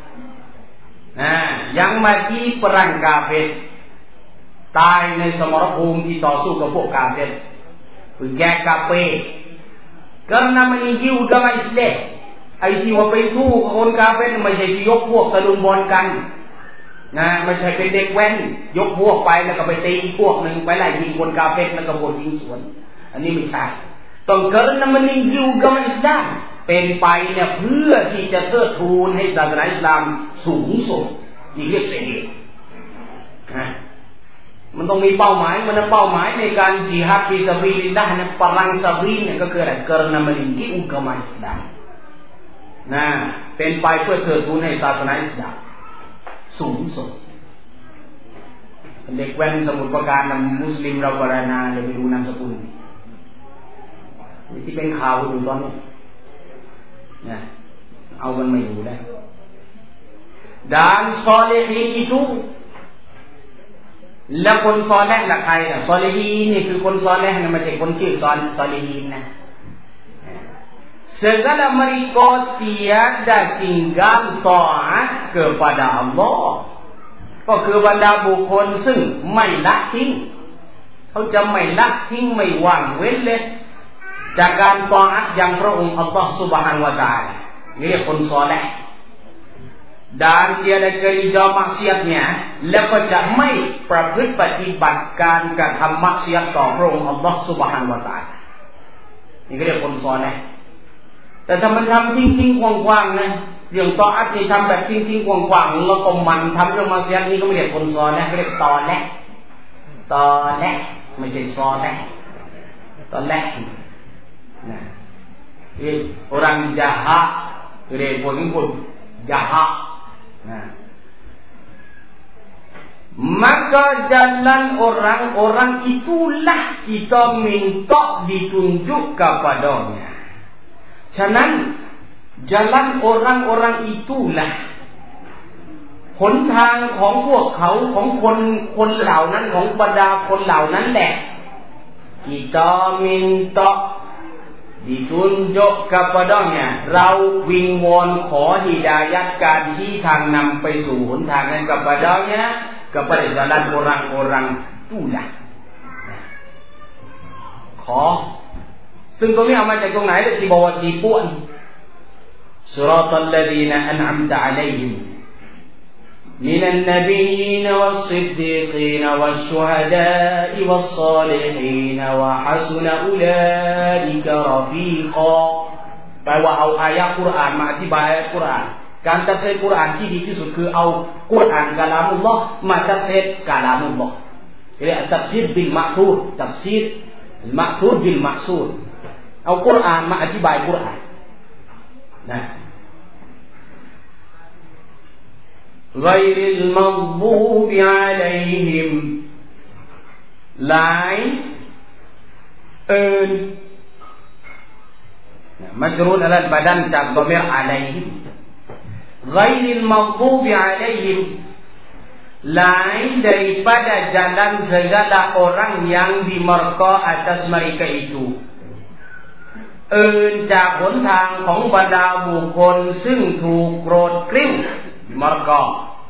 yang mati perang kafirตายในสมรภูมิที่ต่อสู้กับพวกกาเฟรคือแกกาเฟร karena meninggi agama Islam ไอ้ที่ว่าไปสู้กับคนกาเฟรไม่ใช่ยกพวกตะลุมบอลกันนะไม่ใช่เป็นเด็กแว้นยกพวกไปแล้วก็ไปตีอีกพวกนึงไปไล่ยิงคนกาเฟรแล้วก็บวชยิงสวนอันนี้ไม่ใช่ต้อง karena meninggi agama Islam เป็นไปเนี่ยเพื่อที่จะเทิดทูนให้ศาสนาอิสลามสูงสุดนี่เรียกเสรีมันต้องมีเป้าหมายมันเป้าหมายในการจิฮาดฟิซาบิลิลลาห์เนี่ยperang sabiเนี่ยก็คืออะไร karena meninggi agama Islam นะเป็นไปเพื่อเทิดทูนให้ศาสนาอิสลามสูงสุดเด็กแว้นสมุทรปราการนำมุสลิมเราบราณาเลยไปดูนามสกุลที่เป็นข่าวอยู่ตอนนี้นะเอามันไม่อยู่แล้ว dan solehin itu แล้วคนซอเลห์ล่ะใครล่ะซอเลฮีนนี่คือคนซอเลห์นะไม่ใช่คนชื่อซอเลฮีนนะ segala mereka tiada tinggal taat kepada Allah ก็คือบรรดาบุคคลซึ่งไม่ละทิ้งเขาจะไม่ละทิ้งไม่ว่างเว้นเลยจากการตออะห์อย่างพระองค์อัลลอฮฺซุบฮานะฮูวะตะอาลานี่เรียกคนซอเลห์ dan tiada kerja maksiatnya แล้วก็จะไม่ประพฤติปฏิบัติการกระทำมักซิยัตต่อพระองค์อัลลอฮฺซุบฮานะฮูวะตะอาลานี่เรียกคนซอเลห์แต่ถ้ามันทำทิ้งๆกว้างๆนะเรื่องตออะห์นี่ทำแบบทิ้งๆกว้างๆแล้วก็มันทำเรื่องมักซิยัตนี่ก็ไม่เรียกคนซอเลห์เรียกตอเลห์ไม่ใช่ซอเลห์ตอเลห์nah orang jahat repot jahat nah maka jalan orang-orang itulah kita minta ditunjuk kepadanya ฉะนั้น jalan orang-orang itulah หนทางของพวกเขาของคนเหล่านั้นของบรรดาคนเหล่านั้นแหละ kita minta ditunjuk kepadanya เราวิงวอนขอฮิดายัตการชี้ทางนำไปสู่หนทางนั้น kepadanya kepada jalan orang-orang itulah ขอซึ่งตรงนี้เอามาจากตรงไหนที่บอกว่า4พวก siratal ladzina an'amta 'alaihim من النبيين والصديقين والشهداء والصالحين وحسن أولئك رفيقا แปลว่าเอาอายะห์กุรอานมาอธิบายอายะห์กุรอานการตัฟซีรกุรอานที่ดีที่สุดคือเอากุรอานกะลามุลลอฮ์มาตัฟซีรกะลามุลลอฮ์เรียกตัฟซีรบิลมะทูรตัฟซีรมะทูรบิลมะซูรเอากุรอานมาอธิบายกุรอานนะ غير المغضوب عليهم หลายอื่นมัจรูรอัลบาดันจากดอมิรอะลัยฮิม غير المغضوب عليهم หลาย daripada jalan segala orang yang dimurka atas mereka itu อื่นจากหนทางของบรรดาบุคคลซึ่งถูกโกรธกริ้วmurka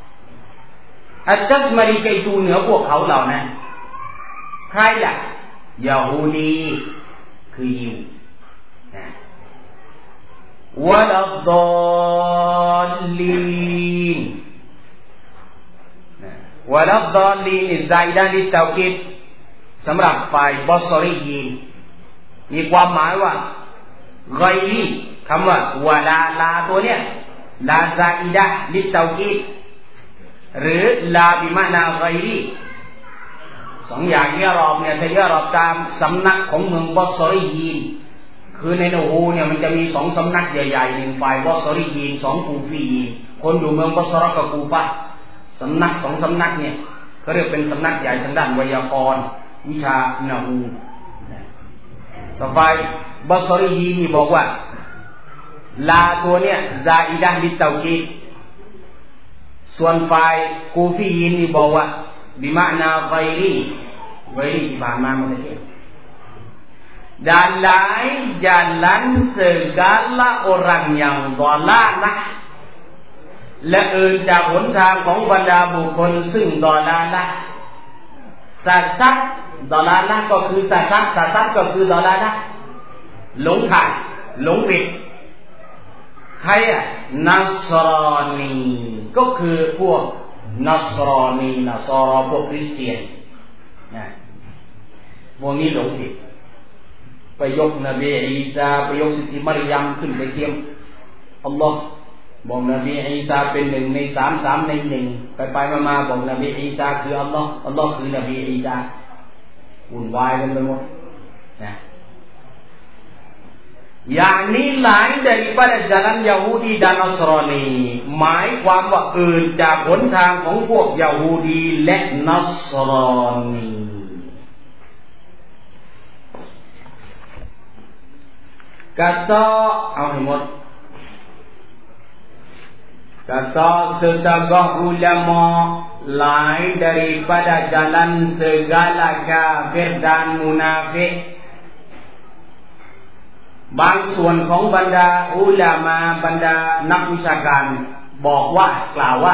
atas mereka itu เหนือพวกเขาเหล่านั้นใครล่ะยะฮูดีคือยิวนะวะลัดดอลลีนวะลัดดอลลีนซาอิดะห์ลิตตาวกีดสำหรับฝ่ายบอสรียีนมีความหมายว่าไกรีคำว่าวะลาตัวเนี้ยลาซาอิดะห์ลิตตาวกีดหรือลาบิมานาไกรีสองอย่างอิอรอบเนี่ยถ้าอิอรอบตามสำนักของเมืองบอสรียีนคือในนูฮูเนี่ยมันจะมีสองสำนักใหญ่ๆหนึ่งฝ่ายบอสรียีนสองคูฟียีนคนอยู่เมืองบอสรกับคูฟะสำนักสองสำนักเนี่ยเขาเรียกเป็นสำนักใหญ่ทางด้านไวยากรณ์วิชานูฮูต่อไปบอสรียีนนี่บอกว่าลาตัวเนี่ยซาอิดะห์ลิตตาวกีดส่วนฝ่ายคูฟียีนนี่บอกว่าบิมานาไกรีที่ผ่านมาเมื่อกี้dan lain jalan segala orang yang dolalah และอื่นจากหนทางของบรรดาบุคคลซึ่งดอลาละสัตซัดดอลาละก็คือสัตซัดก็คือดอลาละหลงทางหลงผิดใครอ่ะนัสรานีก็คือพวกนัสรานีนัสรอพวกคริสเตียนนะพวกนี้หลงผิดไปยกนบีอีสาไปยกสิทธิมารยามขึ้นไปเทียมอัลลอฮ์บอกนบีอีสาเป็นหนึ่งในสามในหนึ่งไปมาบอกนบีอีสาคืออัลลอฮ์คือนบีอีสาวุ่นวายกันไปหมดนะอย่างนี้หลาย daripada jalan Yahudi dan Nasrani หมายความว่าอื่นจากหนทางของพวกยะฮูดีและนัสรอนีkata Ahmad kata setengah ulama lain daripada jalan segala kafir dan munafik บางส่วนของบรรดาอุลามะบรรดานักวิชาการบอกว่ากล่าวว่า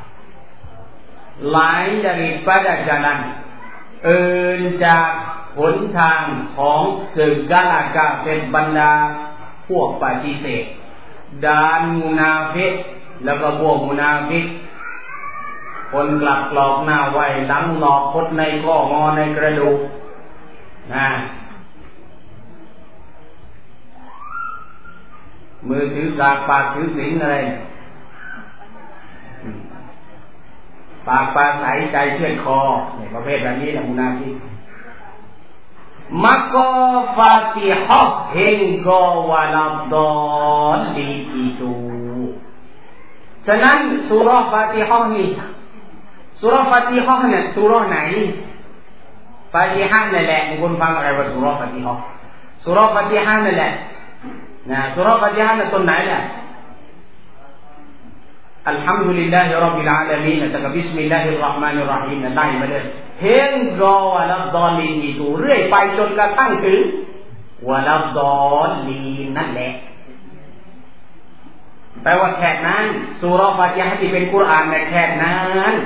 lain daripada jalan อื่นจากหนทางของศึกกาลากาเป็นบรรดาพวกปฏิเสธดานมุนาฟิกแล้วก็พวกมุนาฟิกคนกลับหลอกหน้าไว้หลังหลอกคดในข้องอในกระดูกนะมือถือสากปากถือศีลอะไรปากปลาใสใจเชื่อดคอเนี่ยประเภทแบบนี้แหละมุนาฟิกmaka Fatihah hingga waladhdallin itu ฉะนั้นซูเราะห์ฟาติฮะห์นี่ซูเราะห์ฟาติฮะห์เนี่ยซูเราะห์ไหนฟาติฮะห์นั่นแหละคุณฟังอะไรว่าซูเราะห์ฟาติฮะห์ซูเราะห์ฟาติฮะห์นั่นแหละนะซูเราะห์ฟาติฮะห์น่ะต้นไหนล่ะอัลฮัมดุลิลลาฮิร็อบบิลอาลามีนแล้วก็บิสมิลลาฮิรเราะห์มานิรเราะฮีมนั่นได้มาเลยเฮงกอวะลัดดอลลีนituเรื่อยไปจนกระทั่งถึงวะลัดดอลลีนนั่นแหละแปลว่าแค่นั้นซูเราะห์ฟาติฮะห์ที่เป็นกุรอานเนี่ยแค่นั้น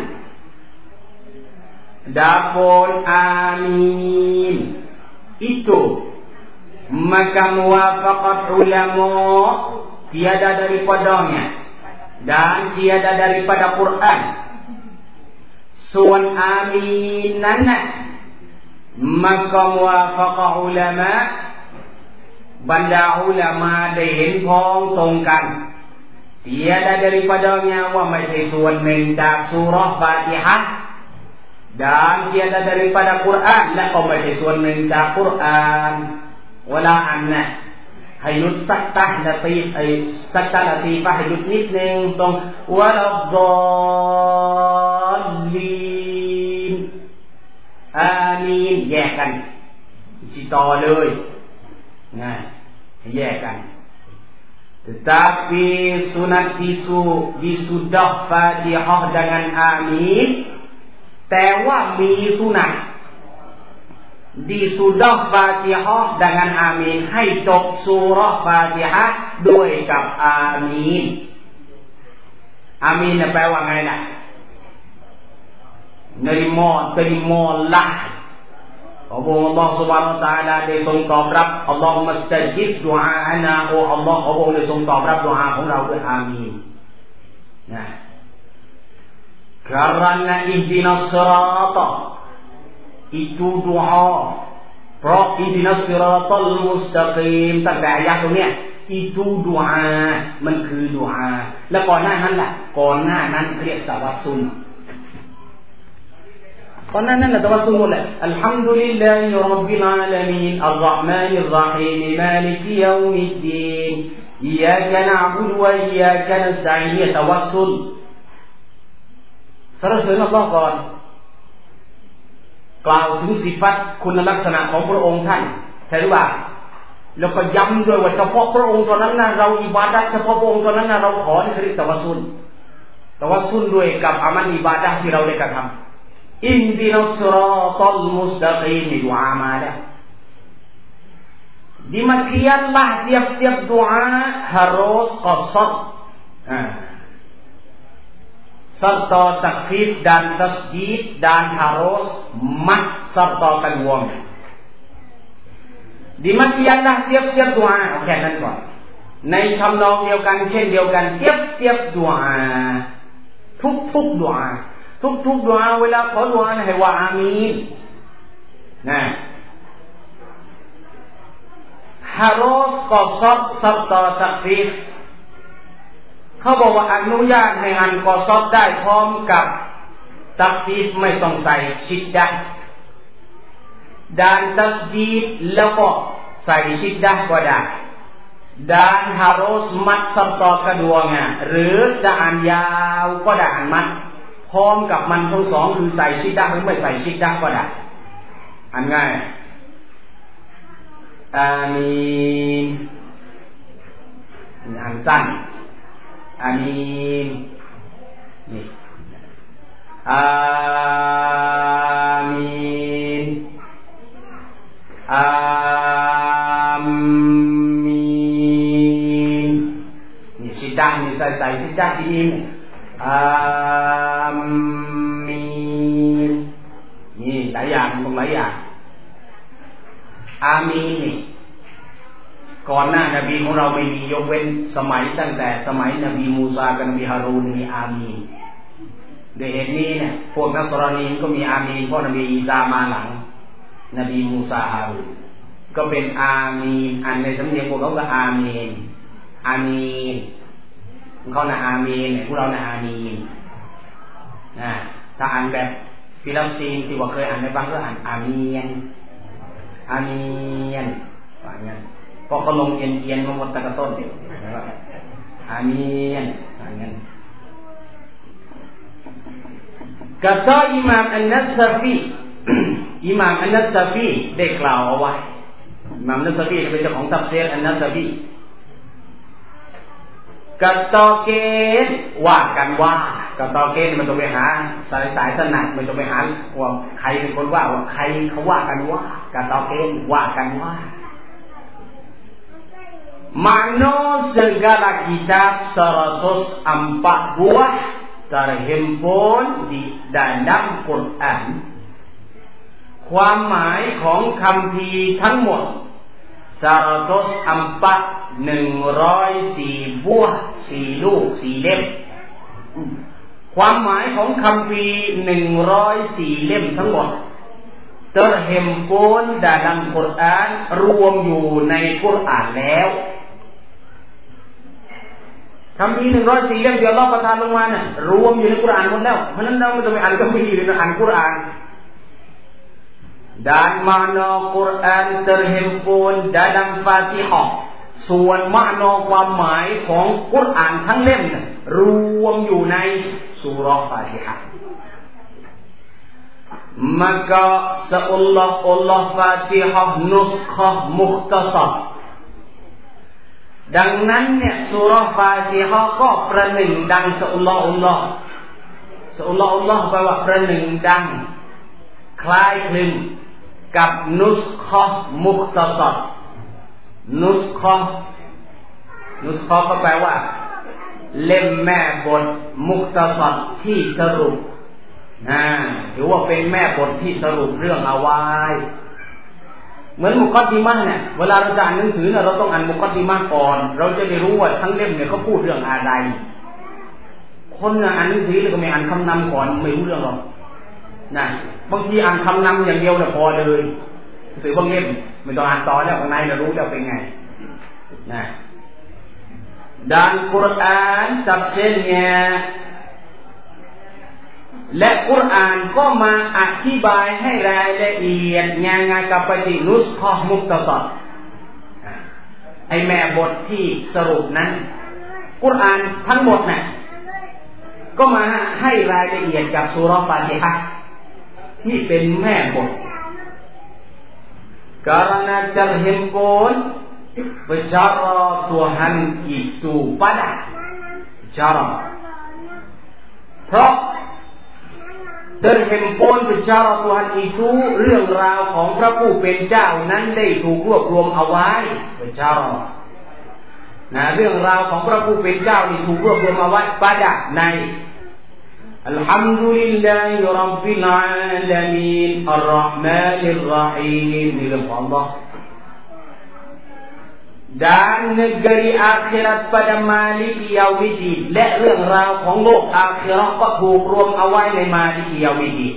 dapun amin itu maka muwafaqat ulama tiada daripadanya dan tiada daripada Quranส่วนอามีนนั้นน่ะมักก็มุวาฟะกะอุลามะบรรดาอุลามะได้เห็นพ้องตรงกัน tiada daripadanya ว่าไม่ใช่ส่วนหนึ่งจากซูเราะห์ฟาติฮะห์ dan tiada daripada Quran และก็ไม่ใช่ส่วนหนึ่งจากกุรอานวะลาอันนะให้หยุดสักตะนาทีสักตะนาทีให้หยุดนิดนึงตรงวะลัดดอลลีนอามีนแยกกันจิต่อเลยนะแยกกัน tetapi sunat wisudah Fatihah dengan amin แต่ว่ามีสุนัตdi sudah Fatihah dengan amin ให้จบซูเราะห์ฟาติฮะห์ด้วยกับอามีนอามีนแปลว่าไงล่ะnerimo lah ขอพระองค์อัลลอฮฺซุบฮานะฮูวะตะอาลาได้ทรงตอบรับอัลลอฮุมัสตัจิบดุอาอะนาโออัลลอฮฺขอพระองค์ได้ทรงตอบรับดุอาของเราด้วยอามีนนะ karena ihdinas sirata itu doa เพราะ ihdinas siratal mustaqim ตั้งแต่อายะห์ตรงเนี้ยitu doa มันคือดุอาแล้วก่อนหน้านั้นล่ะก่อนหน้านั้นเรียกตะวัสซุลก่อนหน้านั้นตะวัสซุลหมดแหละอัลฮัมดุลิลลาฮิร็อบบิลอาลามีนอัรเราะห์มานิรเราะฮีมมาลิกิยอมิดดีนอิยยากะนะอ์บุดุวะอิยยากะนัสตะอีนตะวัสซุลสรรเสริญอัลเลาะห์ก่อนกล่าวถึงสิฟัตคุณลักษณะของพระองค์ท่านใช่หรือเปล่าแล้วก็ย้ำด้วยว่าเฉพาะพระองค์เท่านั้นนะเราอิบาดะห์เฉพาะพระองค์เท่านั้นนะเราขอนี่คือตะวัสซุลด้วยกับอามัลอิบาดะห์ที่เราได้กระทำอินดินัสซิรอตัลมุสตะกีมดุอามาแล้วdemikianlah tiap-tiap doa harus qasad serta takfif dan tasdid dan harus mat serta tanwin demikianlah tiap-tiap doa แค่นั้นก่อนในทำนองเดียวกันเช่นเดียวกัน tiap-tiap doa ทุกๆดุอาทุกๆดุอาเวลาขอดุอาให้ว่าอามีนนะ harus qasad serta takfif เขาบอกว่าอนุญาตให้อันกอซอดได้พร้อมกับตักฟีฟไม่ต้องใส่ชิดดะด้านตัสดีดแล้วก็ใส่ชิดดะก็ได้ด้านฮารุสมัดซับต่อkedua-nyaหรือจะอ่านยาวก็ได้อ่านมัดพร้อมกับมันทั้งสองคือใส่ชิดดะหรือไม่ใส่ชิดดะก็ได้อ่านง่ายอามีนอ่านสั้นอามีนนี่อามีนอามีนนี่ชิดด้านนี่ใส่ชิดด้านที่นี่อามีนนี่หลายอย่างตรงหลายอย่างอามีนนี่ก่อนหน้านบีของเราไม่มียกเว้นสมัยตั้งแต่สมัยนบีมูซากับนบีฮารูนมีอามีนด้วยเหตุนี้เนี่ยพวกนัสรอนีก็มีอามีนเพราะนบีอีซามาหลังนบีมูซาฮารูนก็เป็นอามีนอันในสำเนียงพวกเขาก็อามีนอามีนเขาน่ะอามีนพวกเราน่ะอามีนถ้าอ่านแบบฟิลิปปินส์ที่ว่าเคยอ่านในบางก็อ่านอามีนอามีนว่างั้นพอเขาลงเอียนมาหมดตะกะต้นเดียวนะครับอามีนอย่างนั้นกะตออิหม่ามอันนัสซาฟีอิหม่ามอันนัสซาฟีได้กล่าวเอาไว้อิหม่ามอันนัสซาฟีเป็นเจ้าของตัฟซีรอันนัสซาฟีกะตอเกนว่ากันว่ากะตอเกนมันต้องไปหาสายสนัดมันต้องไปหาว่าใครเป็นคนว่าใครเขาว่ากันว่ากะตอเกนว่ากันว่าmakna segala kitab 104 buah terhimpun di dalam Quran ความหมายของคัมภีร์ทั้งหมด104 buah 4 ลูก 4 เล่มความหมายของคัมภีร์104 เล่มทั้งหมดterhimpun dalam Quran รวมอยู่ในกุรอานแล้วคำพี104 เล่มที่อัลเลาะห์ประทานลงมาเนี่ยรวมอยู่ในกุรอานหมดแล้วเพราะฉะนั้นเราไม่ต้องไปอ่านคัมภีร์หรืออ่านกุรอาน dan makna Quran terhimpun dalam Fatihah ส่วนmakna ความหมายของกุรอานทั้งเล่มเนี่ยรวมอยู่ในซูเราะห์ฟาติฮะห์maka seolah-olah Fatihah nuskhah mukhtasar ดังนั้นเนี่ยซูเราะห์ฟาติฮะห์ก็ประหนึ่งดังซะอัลลอฮ์แปลว่าประหนึ่งดังคล้ายคลึงกับนุสคอมุคตัสรนุสคอก็แปลว่าเล่มแม่บทมุคตัสรที่สรุปถือว่าเป็นแม่บทที่สรุปเรื่องเอาไว้เหมือนมุกัดดิมะห์เนี่ยเวลาเราจะอ่านหนังสือเนี่ยเราต้องอ่านมุกัดดิมะห์ก่อนเราจะได้รู้ว่าทั้งเล่มเนี่ยเขาพูดเรื่องอะไรคนอ่านหนังสือแล้วก็ไม่อ่านคำนำก่อนไม่รู้เรื่องหรอกนะบางทีอ่านคำนำอย่างเดียวเนี่ยพอเลยหนังสือบางเล่มไม่ต้องอ่านต่อแล้วข้างในเรารู้แล้วเป็นไงนะ dan Quran tafsirnya และ Quran ก็มาอธิบายให้รายละเอียดยังไงกับปฏินุสขอมุกตะซอดไอแม่บทที่สรุปนั้น Quran ทั้งหมดน่ะก็มาให้รายละเอียดกับซูเราะห์ฟาติฮะห์ที่เป็นแม่บท karena terhimpun bicara Tuhan itu pada bicara เพราะ terhimpun bicara Tuhan itu เรื่องราวของพระผู้เป็นเจ้านั้นได้ถูกรวบรวมเอาไว้ bicara นะเรื่องราวของพระผู้เป็นเจ้านี่ถูกรวบรวมเอาไว้ pada ใน Alhamdulillahi Rabbil Alamin Ar-Rahmanir Rahim นี่เรื่องของ Allah dan negeri akhirat pada Maliki Yaumiddin และเรื่องราวของโลกอาคิเราะห์ก็ถูกรวมเอาไว้ใน Maliki Yaumiddin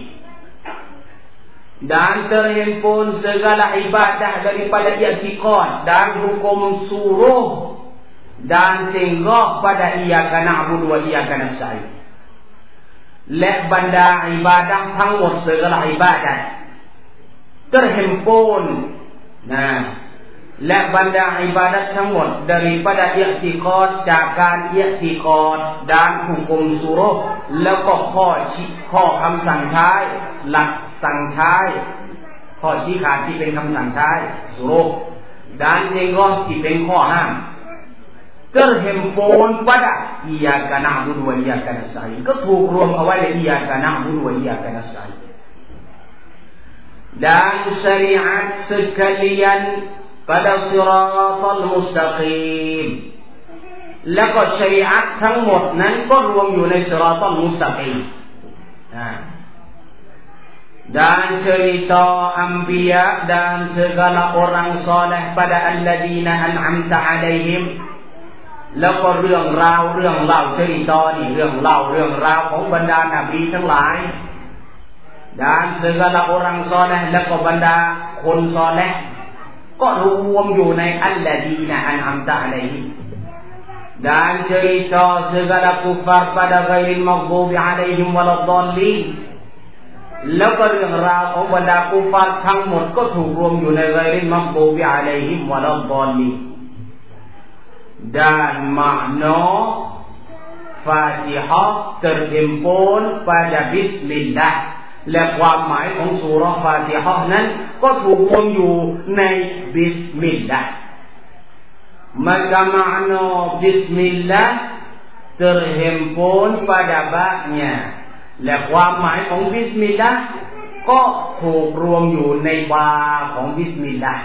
dan terhimpun segala ibadah daripada i'tiqad dan hukum suruh dan tinggal pada iyyaka na'budu wa iyyaka nasta'in และบรรดาอิบาดะห์ทั้งหมด segala ibadah terhimpun นะและบรรดาอิบาดะห์ทั้งหมด daripada i'tiqad จากการi'tiqad ด้านหุกุมซูเราะห์แล้วก็ข้อคำสั่งใช้หลักสั่งใช้ข้อชี้ขาดที่เป็นคำสั่งใช้ซูเราะห์ด้านเรื่องที่เป็นข้อห้ามterhimpun pada iyyaka na'budu wa iyyaka nasta'in ก็ถูกรวมเอาไว้ใน iyyaka na'budu wa iyyaka nasta'in dan syariat sekalian pada siratal mustaqim แล้วก็ชรีอะห์ทั้งหมดนั้นก็รวมอยู่ในสิราตัลมุสตะกีมdan cerita anbiya dan segala orang saleh pada alladzina an'amta 'alaihimแล้วก็เรื่องราวเล่าชริตอนี่เรื่องราวของบรรดานบีทั้งหลาย dan segala orang saleh แล้วก็บรรดาคนซอลิห์ก็รวมอยู่ในอัลลดีนะอันอัมตะอะลัยฮิม dan cerita segala kufar pada ghairil maghdubi อะลัยฮิมวะลัดฎอลลีนแล้วก็เรื่องราวของบรรดากุฟาร์ทั้งหมดก็ถูกรวมอยู่ในไกริลมักบูบิอะลัยฮิมวะลัดฎอลลีน dan makna Fatihah terhimpun pada bismillah และความหมายของซูเราะห์ฟาติฮะห์นั้นก็ถูกรวมอยู่ในบิสมิลลาห์ maka makna bismillah terhimpun pada ba-nya และความหมายของบิสมิลลาห์ก็ถูกรวมอยู่ในบาของบิสมิลลาห์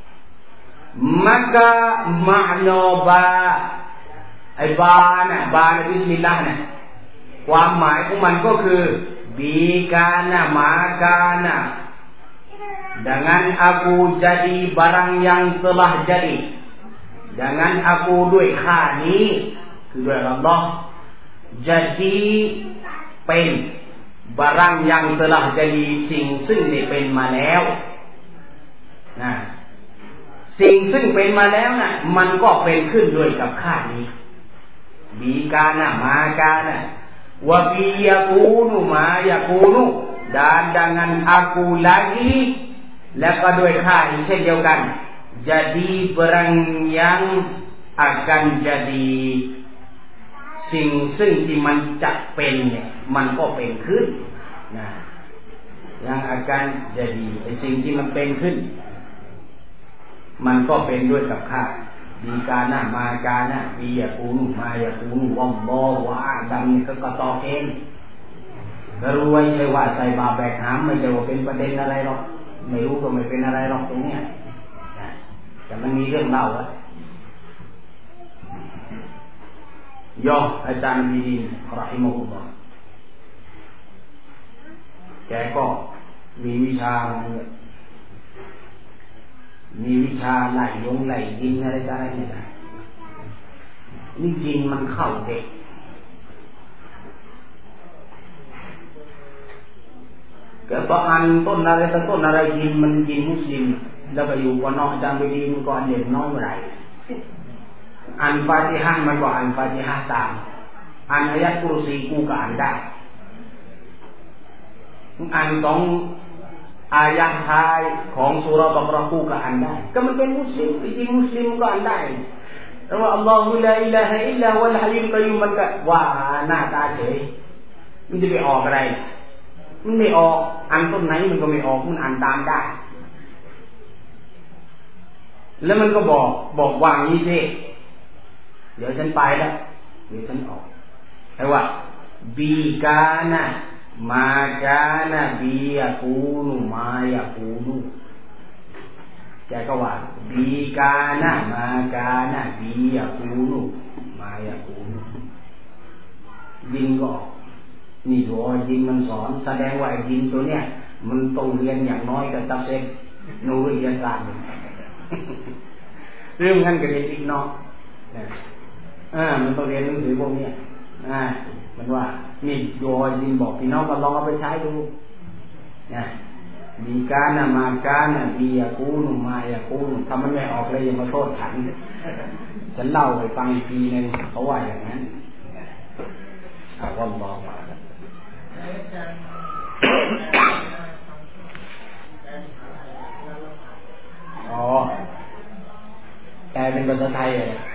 maka makna ba ไอ้บาน่ะบาในบิสมิลลาห์น่ะความหมายของมันก็คือbikana makana dengan aku jadi barang yang telah jadi dengan aku ด้วยข้านี้คือด้วยอัลเลาะห์jadiเป็น barang yang telah jadi สิ่งซึ่งได้เป็นมาแล้วนะสิ่งซึ่งเป็นมาแล้วน่ะมันก็เป็นขึ้นด้วยกับข้านี้ bikana makana wa bi yakunu ma yakunu dan dengan aku lagi และก็ด้วยข้าอีกเช่นเดียวกัน jadi barang yang akan jadi สิ่งซึ่งที่มันจะเป็นเนี่ยมันก็เป็นขึ้นนะyang akan jadi ไอ้สิ่งที่มันเป็นขึ้นมันก็เป็นด้วยกับข้าbikana makana bi yakunu ma yakunu wallahu a'lam นี่ก็ต่อเองก็รู้ไว้ใช่ว่าใส่บาแบกหามไม่ใช่ว่าเป็นประเด็นอะไรหรอกไม่รู้ก็ไม่เป็นอะไรหรอกตรงนี้แต่มันมีเรื่องเล่าอะย่ออาจารย์บีดีรอฮิมะฮุลลอฮ์แกก็มีวิชามีวิชาไล่ยิงอะไรไม่ได้นี่ยิงมันเข้าเด็กก็พออ่านต้นอะไรยิงมันยิงมุสลิมแล้วก็อยู่ก่อนนอกอาจารย์ไปดีมันก่อนเด็กน้อยเมื่อไหร่อ่านฟาติฮะห์มันก็อ่านฟาติฮะห์ตามอ่านอายะห์กุรซีกูก็อ่านได้อ่านสองอายะห์ท้ายของซูเราะห์บักเราะห์กูก็อ่านได้ก็มันเป็นมุสลิมจริงมุสลิมก็อ่านได้แล้วว่าอัลลอฮุลาอิลาฮะอิลลาวัลฮัยยุลกัยยูมมันก็ว่าหน้าตาเฉยมันจะไปออกอะไรมันไม่ออกอ่านต้นไหนมันก็ไม่ออกมันอ่านตามได้แล้วมันก็บอกว่างี้สิเดี๋ยวฉันไปแล้วเดี๋ยวฉันออกไอ้ว่าบีกานะมากานะบียะกูนุมายะกูนุแกก็ว่าบีกานะมากานะบียะกูนุมายะกูนุยิงก็นี่ตัวยิงมันสอนแสดงว่ายิงตัวเนี้ยมันต้องเรียนอย่างน้อยกับตัฟซีรนูริยะศาสตร์เรื่องนั้นก็เรียนอีกเนาะมันต้องเรียนหนังสือพวกนี้มันว่านี่โยยินบอกพี่น้องก็ลองเอาไปใช้ดูมีกานะมากานะบียะกูนุมายะกูนุทำมันไม่ออกเลยอย่ามาโทษฉันเล่าให้ฟังทีนึงเขาว่าอย่างนั้นว่าบอกมาแปลเป็นภาษาไทย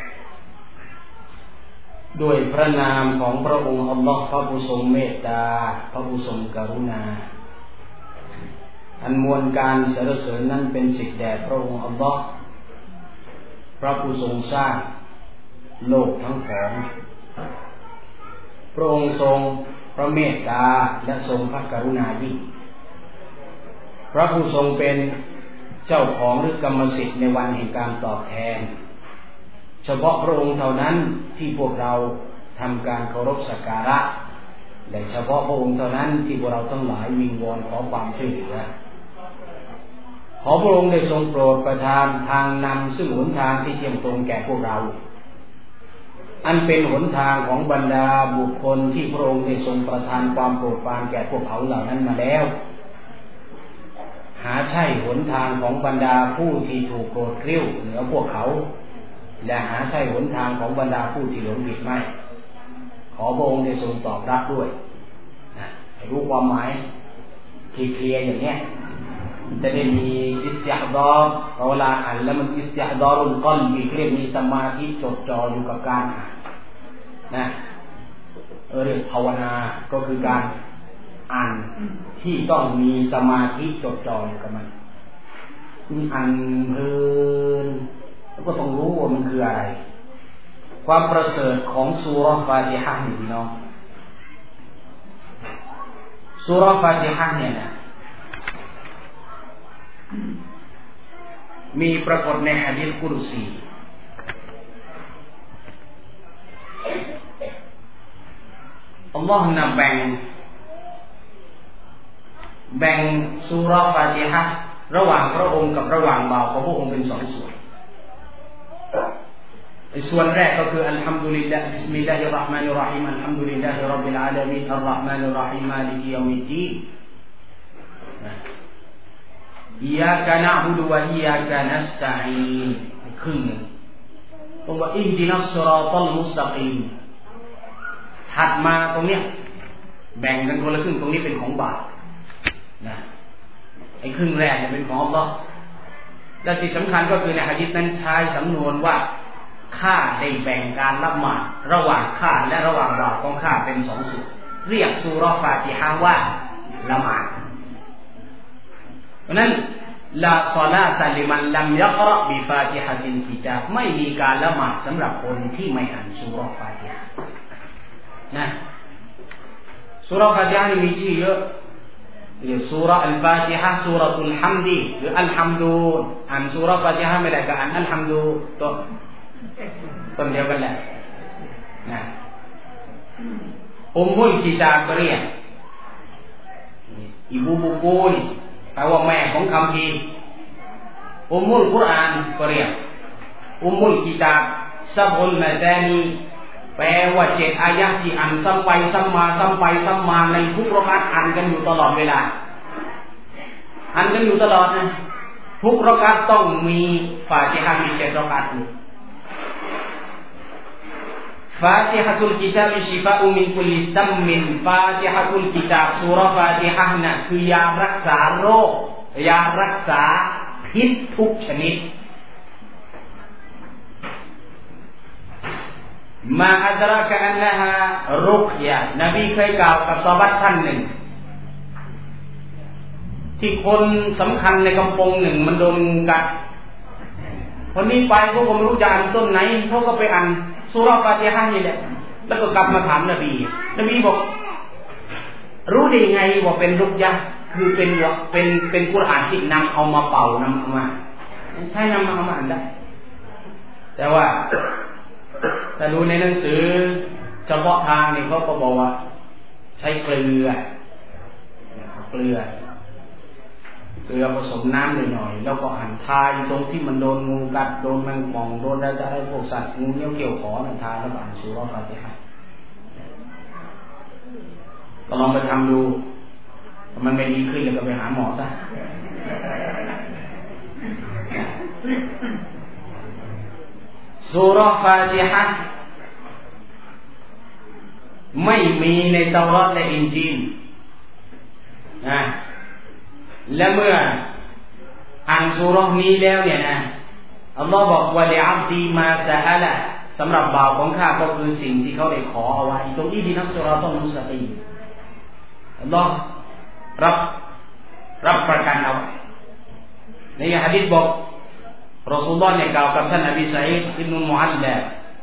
ด้วยพระนามของพระองค์อัลลอฮ์พระผู้ทรงเมตตาพระผู้ทรงกรุณาอันมวลการสรรเสริญนั้นเป็นสิทธิแด่พระองค์อัลลอฮ์พระผู้ทรงสร้างโลกทั้งปวงพระองค์ทรงพระเมตตาและทรงพระกรุณายิ่งพระผู้ทรงเป็นเจ้าของหรือกรรมสิทธิ์ในวันแห่งการตอบแทนเฉพาะพระองค์เท่านั้นที่พวกเราทำการเคารพสักการะและเฉพาะพระองค์เท่านั้นที่พวกเราทั้งหลายวิงวอนขอความช่วยเหลือขอพระองค์ได้ทรงโปรดประทานทางนำซึ่งหนทางที่เที่ยงตรงแก่พวกเราอันเป็นหนทางของบรรดาบุคคลที่พระองค์ได้ทรงประทานความโปรดปรานแก่พวกเขาเหล่านั้นมาแล้วหาใช่หนทางของบรรดาผู้ที่ถูกโกรธกริ้วเหนือพวกเขาและหาใช่หนทางของบรรดาผู้ที่หลงผิดไม่ขอพระองค์ได้ทรงตอบรับด้วยรู้ความหมายเคลียร์อย่างเนี้ยจะได้มีอิสติฮฎอรเวลาอ่านแล้วมันอิสติฮฎอรุลกอลบีเรียกมีสมาธิจดจ่ออยู่กับการอ่านนะเรียกภาวนาก็คือการอ่านที่ต้องมีสมาธิจดจ่ออยู่กับมันนี่อ่านเพลินแล้วก็ต้องรู้ว่ามันคืออะไรความประเสริฐของซูเราะห์ฟาติฮะห์นี่พี่น้องซูเราะห์ฟาติฮะห์เนี่ยนะมีปรากฏในหะดีษกุรซีอัลลอฮฺนำแบ่งซูเราะห์ฟาติฮะห์ระหว่างพระองค์กับระหว่างบ่าวของพระองค์เป็นสองส่วนส่วนแรกก็คืออัลฮัมดุลิลลาห์บิสมิลลาฮิรเราะห์มานิรเราะฮีมอัลฮัมดุลิลลาฮิร็อบบิลอาลามีนอัรเราะห์มานิรเราะฮีมมาลิกิยอมิดดีนอียากะนะอ์บุดุวะอียากะนัสตะอีนครึ่งนึงตรงว่าอิฮดินัสศิรอตัลมุสตะกีมถัดมาตรงเนี้ยแบ่งกันคนละครึ่งตรงนี้เป็นของบ่าวนะไอ้ครึ่งแรกเนี่ยเป็นของอัลเลาะห์และที่สำคัญก็คือในหะดีษนั้นใช้สำนวนว่าข้าได้แบ่งการละหมาดระหว่างข้าและระหว่างบ่าวของข้าเป็นสองส่วนเรียกซูเราะห์ฟาติฮะห์ว่าละหมาดเพราะนั้นลาศอลาตะลิมันลัมยะกเราะบิฟาติฮะติลกิตาบไม่มีการละหมาดสำหรับคนที่ไม่อ่านซูเราะห์ฟาติฮะห์นะซูเราะห์ฟาติฮะห์มีชื่อเยอะเรียกซูเราะห์อัลฟาติฮะห์ซูเราะตุลฮัมดีหรืออัลฮัมดูอ่านซูเราะห์ฟาติฮะห์ไม่ได้ก็อ่านอัลฮัมดูต้นเดียวกันแหละนะอุมมุลกิตาบก็เรียกอิบูบุกูนี่แปลว่าแม่ของคัมภีร์อุมมุลกุรอานก็เรียกอุมมุลกิตาบซับอุลมาดานีแปลว่า7อายะห์ที่อ่านซ้ำไปซ้ำมาในทุกเราะกาตอ่านกันอยู่ตลอดเวลาอ่านกันอยู่ตลอดนะทุกเราะกาตต้องมีฟาติฮะห์มี7เราะกาตฟาติฮะตุลกิตาบชิฟาอุมินกุลิซัมมินฟาติฮะตุลกิตาบซูเราะห์ฟาติฮะห์น่ะคือยารักษาโรคยารักษาพิษทุกชนิดมาอัดรากะอันนะฮะรุกยะนบีเคยกล่าวกับซอฮาบะห์ท่านหนึ่งที่คนสำคัญในกำปงหนึ่งมันโดนกัดคนนี้ไปเขาก็ไม่รู้จะอ่านต้นไหนเขาก็ไปอ่านซูเราะห์ฟาติฮะห์นี่แหละแล้วก็กลับมาถามนบีบอกรู้ได้ไงว่าเป็นรุกยะคือเป็นกุรอานที่นำเอามาเป่านำเอามาใช่นำเอามาอ่านได้แต่ว่าแต่ดูในหนังสือเฉพาะทางนี่เขาก็บอกว่าใช้เกลือผสมน้ำหน่อยๆแล้วก็หั่นทาตรงที่มันโดนงูกัดโดนแมงป่องโดนอะไรพวกสัตว์งูเงี้ยวเกี่ยวขอนั่นทาแล้วอ่านซูเราะห์ฟาติฮะห์ก็ลองไปทำดูมันไม่ดีขึ้นแล้วก็ไปหาหมอซะซูเราะห์ฟาติฮะห์ไม่มีในเตาราตและอินจีลนะและเมื่ออ่านซูเราะห์นี้แล้วเนี่ยนะอัลลอฮ์บอกว่าลิอับดีมาซะอะละสำหรับบ่าวของข้าก็คือสิ่งที่เขาได้ขอเอาไว้ตรงนี้ดีนัสซิรอตัลมุสตะกีมอัลลอฮ์รับประกันเอาในหะดีษบอกรอซูลุลลอฮ์เนี่ยกล่าวกับท่านอบีซะอีดอิบนุลมุอัลลา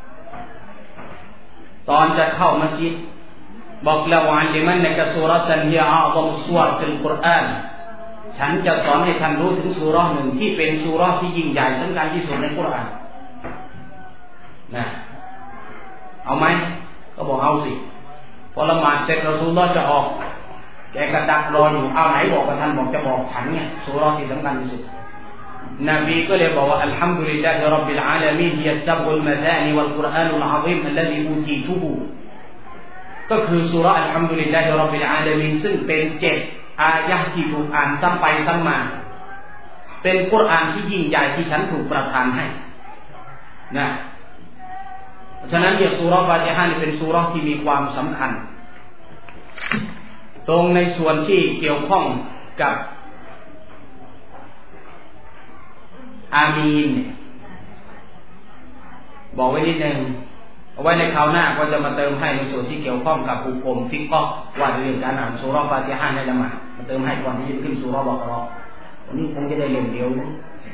ตอนจะเข้ามัสยิดบอกละวะอัลลิมันนะกะซูเราะตันฮิยะอาซอมุสซูรฟิลกุรอานฉันจะสอนให้ท่านรู้ถึงซูเราะห์หนึ่งที่เป็นซูเราะห์ที่ยิ่งใหญ่สำคัญที่สุดในกุรอานนะเอาไหมก็บอกเอาสิพอละหมาดเสร็จรอซูลุลลอฮ์จะออกแกก็ดักรออยู่เอาไหนบอกกับท่านบอกจะบอกฉันเนี่ยซูเราะห์ที่สำคัญที่สุดนบีก็เลยบอกว่าอัลฮัมดุลิลลาฮิร็อบบิลอาลามีนฮิยัสซับุลมะซานีวัลกุรอานุลอะซีมอัลลซีอูตีตุฮูก็คือซูเราะห์อัลฮัมดุลิลลาฮิร็อบบิลอาลามีนซึ่งเป็น7อายะห์ที่ถูกอ่านซ้ำไปซ้ำมาเป็นกุรอานที่ยิ่งใหญ่ที่ฉันถูกประทานให้นะฉะนั้นเนี่ยซูเราะห์ฟาติฮะห์นี่เป็นซูเราะห์ที่มีความสำคัญตรงในส่วนที่เกี่ยวข้องกับอามีนบอกไว้นิดนึงเอาไว้ในคราวหน้าก็จะมาเติมให้ในส่วนที่เกี่ยวข้องกับหุกมฟิกฮ์ว่าเรื่องการอ่านซูเราะห์ฟาติฮะห์ในละหมาดมาเติมให้ก่อนที่จะขึ้นซูเราะห์บักเราะห์วันนี้คงจะได้เล่มเดียวนะ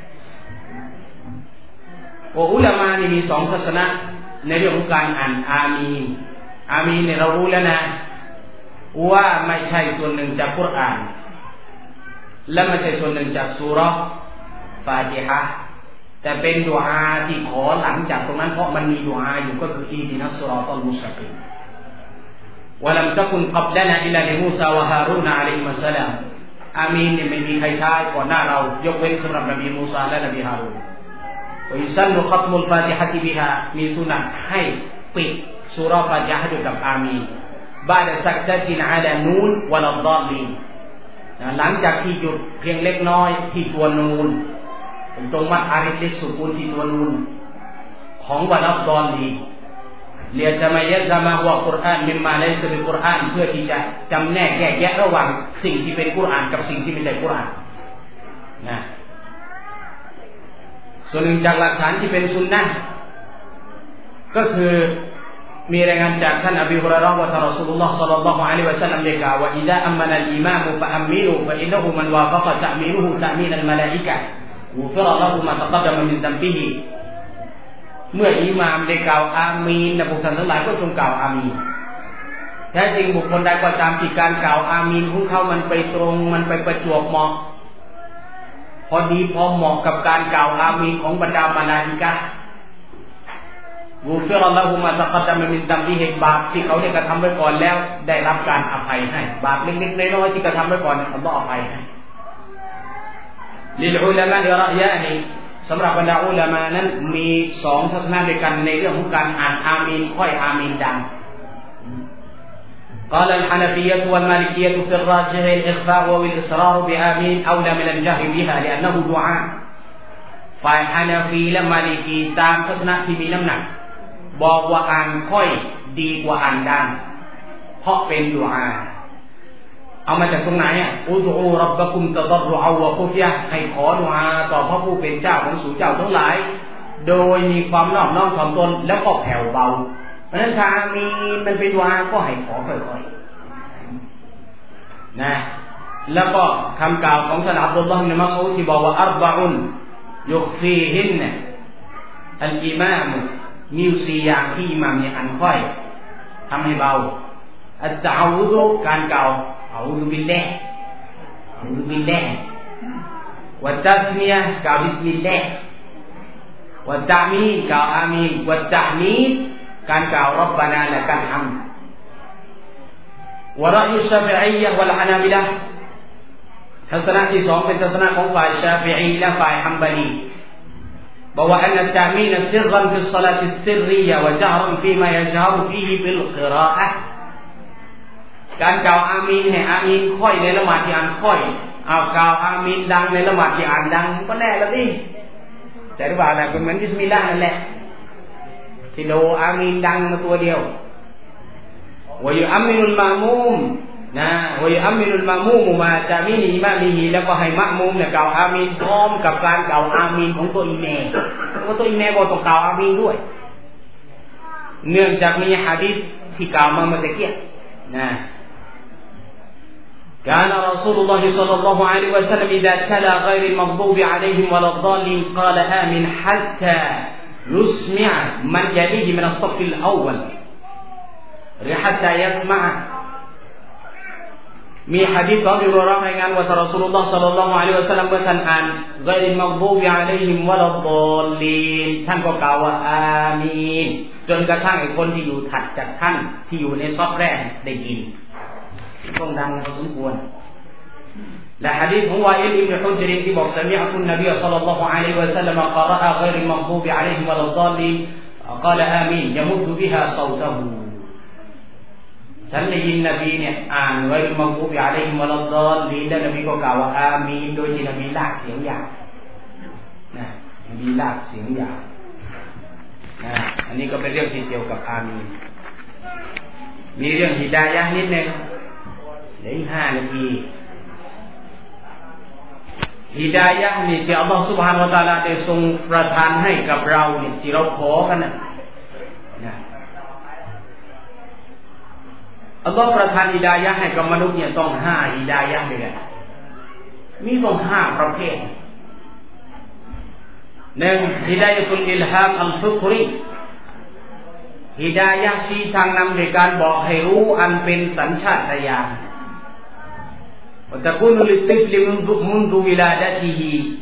อุลามะนี่มี2ทัศนะในเรื่องของการอ่านอามีนเนี่ยเรารู้แล้วนะว่าไม่ใช่ส่วนหนึ่งจากกุรอานและไม่ใช่ส่วนหนึ่งจากซูเราะห์ฟาติฮะห์แต่เป็นดุอาที่ขอหลังจากตรงนั้นเพราะมันมีดุอาอยู่ก็คืออีดินัสซิรอตัลมุสตะกีมวะลัมตะกุนกับลานะอิลลาลิมูซาวะฮารูนอะลัยฮิมัสสลามอามีนเนี่ยไม่มีใครใช้ก่อนหน้าเรายกเว้นสำหรับนบีมูซาและนบีฮารูนวะยุซันนุคัตมุลฟาติฮะติบิฮามีสุนัตให้ปิดซูเราะห์ฟาติฮะห์ด้วยกับอามีนบะดะซักดะตินอะลานูนวะลัดฎอลลีนหลังจากที่หยุดเพียงเล็กน้อยที่ตัวนูนตรงมัดอาริลิสสุกูนที่ตัวนูนของวะลัดฎอลลีนเรียนจะมายัดมาว่ากุรอานมิมมาลัยซะบิกุรอานเพื่อที่จะจำแนกแยกแยะระหว่างสิ่งที่เป็นกุรอานกับสิ่งที่ไม่ใช่กุรอานนะส่วนหนึ่งจากหลักฐานที่เป็นซุนนะห์ก็คือมีรายงานจากท่านอบีฮุรอยเราะห์ว่าท่านรอซูลุลลอฮ์ศ็อลลัลลอฮุอะลัยฮิวะซัลลัมได้กล่าวว่าอิซาอัมมานัลอิมามฟะอัมมินูฟะอินนะฮูมันวาฟะกะตะมีนุฮูตะมีนัลมะลาอิกะฮ์กุฟิรละฮูมาตะกัดดะมะมินซัมบิฮิเมื่ออิหม่ามได้กล่าวอามีนพวกท่านทั้งหลายก็จงกล่าวอามีนแท้จริงบุคคลใดก็ตามที่การกล่าวอามีนของเขามันไปตรงมันไปประจวบเหมาะพอดีพอเหมาะกับการกล่าวอามีนของบรรดามะลาอิกะฮ์กุฟิรละฮูมาตะกัดดะมะมินซัมบิฮิบาปที่เขาได้กระทำไว้ก่อนแล้วได้รับการอภัยให้บาปเล็กๆน้อยๆที่กระทำไว้ก่อนอัลเลาะห์อภัยให้ลิลอุลามะรอยะนีสำหรับบรรดาอุลามะนั้นมี2ทัศนะด้วยกันในเรื่องของการอ่านอามีนค่อยอามีนดังقال الحنفية والمالكية في الراجح الإخفاء والإصرار بآمين أولى من الجهر بها لأنه دعاء ฝ่ายฮานาฟีและมาลิกีตามทัศนะที่มีน้ำหนักบอกว่าอ่านค่อยดีกว่าอ่านดังเพราะเป็นดุอาเอามาจากตรงไหนอ่ะอุดูรับบะกุมตะฎรุอะวะคุฟยะห์ให้ขอดุอาต่อพระผู้เป็นเจ้าของสู่เจ้าทั้งหลายโดยมีความนอบน้อมถ่อมตนแล้วก็แผ่วเบาเพราะฉะนั้นถ้าอามีนมันเป็นดุอาก็ให้ขอค่อยๆนะแล้วก็คำกล่าวของท่านอับดุลลอฮ์ อิบนุ มัสอูดที่บอกว่าอัรบะอุนยุคฟีฮินนะอัลอิมามมี4อย่างที่อิหม่ามเนี่ยอ่านค่อยทำให้เบาอัตตะอะวูดุการกล่าวอะอูซุบิลลาห์อะอูซุบิลลาห์วัตตัสมียะห์กล่าวบิสมิลลาห์วัตตะมีนกล่าวอามีนวัตตะฮมีดการกล่าวร็อบบานาละกัลฮัมด์วะรอยุชชาฟิอียะฮ์วัลฮะนาบิละห์ทัศนะที่2เป็นทัศนะของฝ่ายชาฟิอีและฝ่ายฮัมบาลีบอกว่าอันนัตตะมีนซิรรันฟิศศอลาติสซิรรียะวะญะฮรันฟีมายะญะฮรุฟีฮิบิลกิรออะห์การกล่าวอามีนให้อามีนค่อยในละหมาดที่อ่านค่อยเอากล่าวอามีนดังในละหมาดที่อ่านดังก็แน่ละดิแต่หรือเปล่านะเป็นเหมือนบิสมิลลาห์นั่นแหละที่โดอามีนดังมาตัวเดียววะยุอัมมินุลมะมูมนะวะยุอัมมินุลมะมูมมาตะมีนอิมามฮีแล้วก็ให้มะมูมเนี่ยกล่าวอามีนพร้อมกับการกล่าวอามีนของตัวอิหม่ามแล้วก็ตัวอิหม่ามก็ต้องกล่าวอามีนด้วยเนื่องจากมีหะดีษที่กล่าวมาเมื่อกี้นะ كان رسول الله صلى الله عليه وسلم إذا تلا غير المغضوب عليهم ولا الضالين قال آمين حتى يسمع من يليه من الصف الأول حتى يسمع มีหะดีษของอิบราฮิมรายงานว่าท่านรอซูลุลลอฮ์ศ็อลลัลลอฮุอะลัยฮิวะซัลลัมเมื่อท่านอ่านฆอยริลมัฆฎูบิอะลัยฮิมวะลัฎฎอลลีนท่านก็กล่าวว่าอามีนจนกระทั่งไอ้คนที่อยู่ถัดจากท่านที่อยู่ในซอฟแรกได้ยินต้องดังพอสมควรและหะดีษของวาอิลอิบนุฮุจริที่บอกซะมิอะตุนนบีศ็อลลัลลอฮุอะลัยฮิวะซัลลัมกะรอะฆอยริลมัฆฎูบิอะลัยฮิมวะลัฎฎอลลีนกาลอามีนยะมุดบิฮาศอตะฮูฉันได้ยินนบีเนี่ยอ่านฆอยริลมัฆฎูบิอะลัยฮิมวะลัฎฎอลลีนแล้วนบีก็กล่าวว่าอามีนโดยที่นบีลากเสียงยาวนะนบีลากเสียงยาวนะอันนี้ก็เป็นเรื่องที่เกี่ยวกับอามีนมีเรื่องฮิดายะห์นิดนึงเหลืออีก5 นาทีฮิดายะห์นี่ที่อัลลอฮฺ سبحانه และ تعالى ได้ทรงประทานให้กับเราเนี่ยที่เราขอกันนะอัลลอฮฺประทานฮิดายะห์ให้กับมนุษย์เนี่ยต้อง5ฮิดายะห์ด้วยกันมีต้อง5ประเภท1ฮิดายะตุลอิลฮามอัลฟิตรีฮิดายะห์ชี้ทางนำในการบอกให้รู้อันเป็นสัญชาตญาณوتكون للطفل منذ ولادته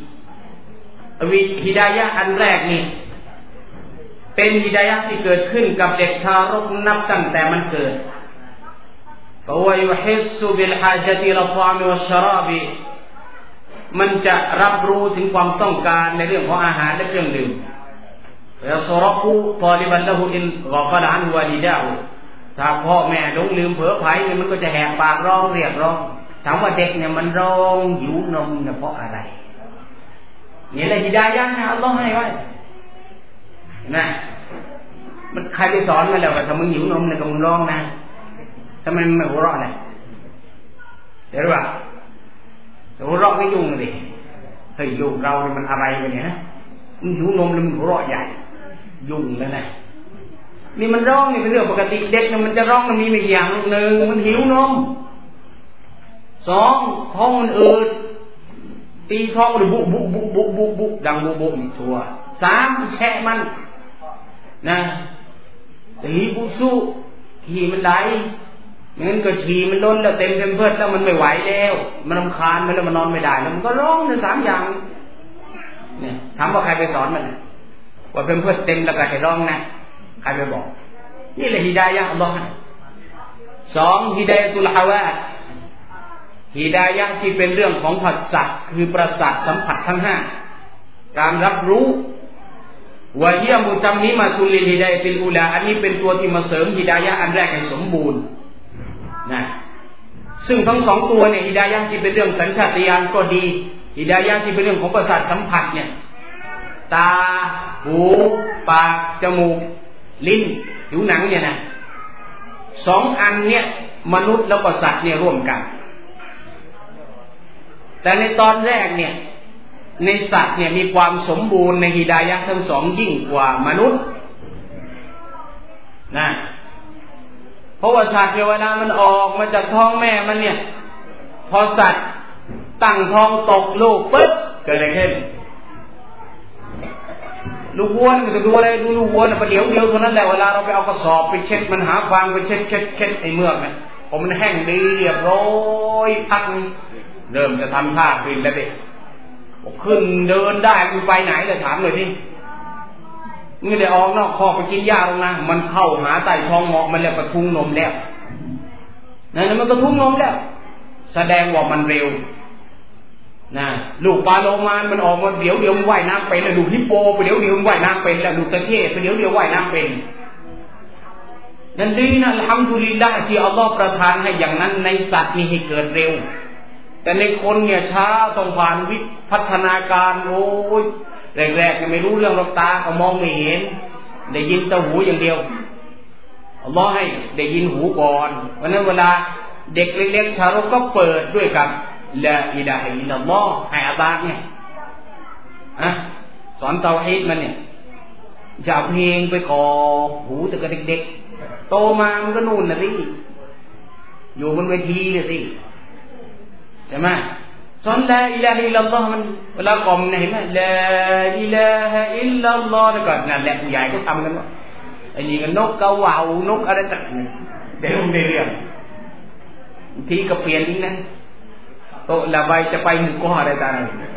ฮิดายะห์อันแรกนี่เป็นฮิดายะห์ที่เกิดขึ้นกับเด็กทารกนับตั้งแต่มันเกิด فهو يحس بالحاجة إلى الطعام والشراب มันจะรับรู้ถึงความต้องการในเรื่องของอาหารและเครื่องดื่ม ويصرخ طالبا له إن غفل عنه والداه ถ้าพ่อแม่หลงลืมเผลอไผลมันก็จะแหกปากร้องเรียกร้องถามว่าเด็กเนี่ยมันร้องหิวนมเนี่ยเพราะอะไรนี่แหละฮิดายะห์นะอัลเลาะห์ให้ไว้นะมันใครไปสอนมาแล้วว่าถ้ามึงหิวนมเนี่ยก็มึงร้องนะทำไมมึงไม่หัวเราะล่ะเดี๋ยวว่าหัวเราะก็ยุ่งดิเฮ้ยลูกเราเนี่ยมันอะไรวะเนี่ยมึงหิวนมแล้วมึงหัวเราะใหญ่ยุ่งแล้วนะนี่มันร้องนี่เป็นเรื่องปกติเด็กเนี่ยมันจะร้องมันมีไม่อย่างหนึ่งมันหิวนม2ท้องมันอืดตีท้องมันบุบุดังบุนี่ชัว3แฉะมันนะตีบุสุขี่มันไหลงั้นก็ฉี่มันล้นแล้วเต็มเพิดแล้วมันไม่ไหวแล้วมันรำคาญมันแล้วมันนอนไม่ได้แล้วมันก็ร้องใน3อย่างเนี่ยถามว่าใครไปสอนมันว่าเพิดเต็มแล้วก็ให้ร้องนะใครไปบอกนี่แหละฮิดายะห์อัลเลาะห์2ฮิดายะตุลฮาวาสฮิดายะห์ที่เป็นเรื่องของผัสสะคือประสาทสัมผัสทั้งห้าการรับรู้วะฮิยะมุตัมมิมะตุลิลฮิดายะติลอูลาอันนี้เป็นตัวที่มาเสริมฮิดายะห์อันแรกให้สมบูรณ์นะซึ่งทั้งสองตัวเนี่ยฮิดายะห์ที่เป็นเรื่องสัญชาตญาณก็ดีฮิดายะห์ที่เป็นเรื่องของประสาทสัมผัสเนี่ยตาหูปากจมูกลิ้นผิวหนังเนี่ยนะสองอันเนี่ยมนุษย์แล้วก็สัตว์เนี่ยร่วมกันแต่ในตอนแรกเนี่ยในสัตว์เนี่ยมีความสมบูรณ์ในฮิดายะห์ทั้งสองยิ่งกว่ามนุษย์นะเพราะว่าสัตว์เวลามันออกมาจากท้องแม่มันเนี่ยพอสัตว์ตั้งท้องตกลูกปึ๊บเกิดอะไรขึ้นลูกวัวมันจะดูอะไรดูลูกวัวน่ะประเดี๋ยวเดียวเท่านั้นแหละเวลาเราไปเอากระสอบไปเช็ดมันหาฟางไปเช็ดไอ้เมือกเนี่ยพอมันแห้งดีเรียบร้อยพักเริ่มจะทำท่าขึ้นแล้วดิขึ้นเดินได้มันไปไหนเลยถามหน่อยดิไม่ได้ออกนอกคอกไปกินหญ้าหรอกนะมันเข้าหาใต้ท้องเหมาะมันแล้วกระทุ้งนมแล้วนั่นมันกระทุ้งนมแล้วแสดงว่ามันเร็วนะลูกปลาโลมามันออกมาเดี๋ยวมันว่ายน้ำเป็นแล้วลูกฮิปโปไปเดี๋ยวมันว่ายน้ำเป็นแล้วลูกตะเข้ไปเดี๋ยวว่ายน้ำเป็นนั่นดีนะอัลฮัมดุลิลลาห์ที่อัลลอฮฺประทานให้อย่างนั้นในสัตว์นี่ให้เกิดเร็วแต่ในคนเนี่ยช้าต้องผ่านวิพัฒนาการโอ้ยแรกๆไม่รู้เรื่องหรอกตาก็มองไม่เห็นได้ยินแต่หูอย่างเดียวอัลลอฮฺให้ได้ยินหูก่อนเพราะนั้นเวลาเด็กเล็กๆทารกก็เปิดด้วยกับลาอิลาฮะอิลลัลลอฮ์ให้อาบานเนี่ยสอนเตาฮีดมันเนี่ยจะเอาเพลงไปก่อหูแต่ก็เด็กๆโตมามันก็นู่นน่ะสิอยู่บนเวทีเนี่ยสิใช่ไหมสอนลาอิลาฮะอิลลัลลอฮ์มันเวลากล่อมเนี่ยเห็นไหมลาอิลาฮะอิลลัลลอฮ์แล้วก็นั่นแหละผู้ใหญ่ก็ทำกันว่าไอ้นี่ก็นกกระว่าวนกอะไรต่างๆเดี๋ยวในเรื่องทีก็เปลี่ยนอีกนะโตละใบจะไปหมู่ก้ออะไรต่าง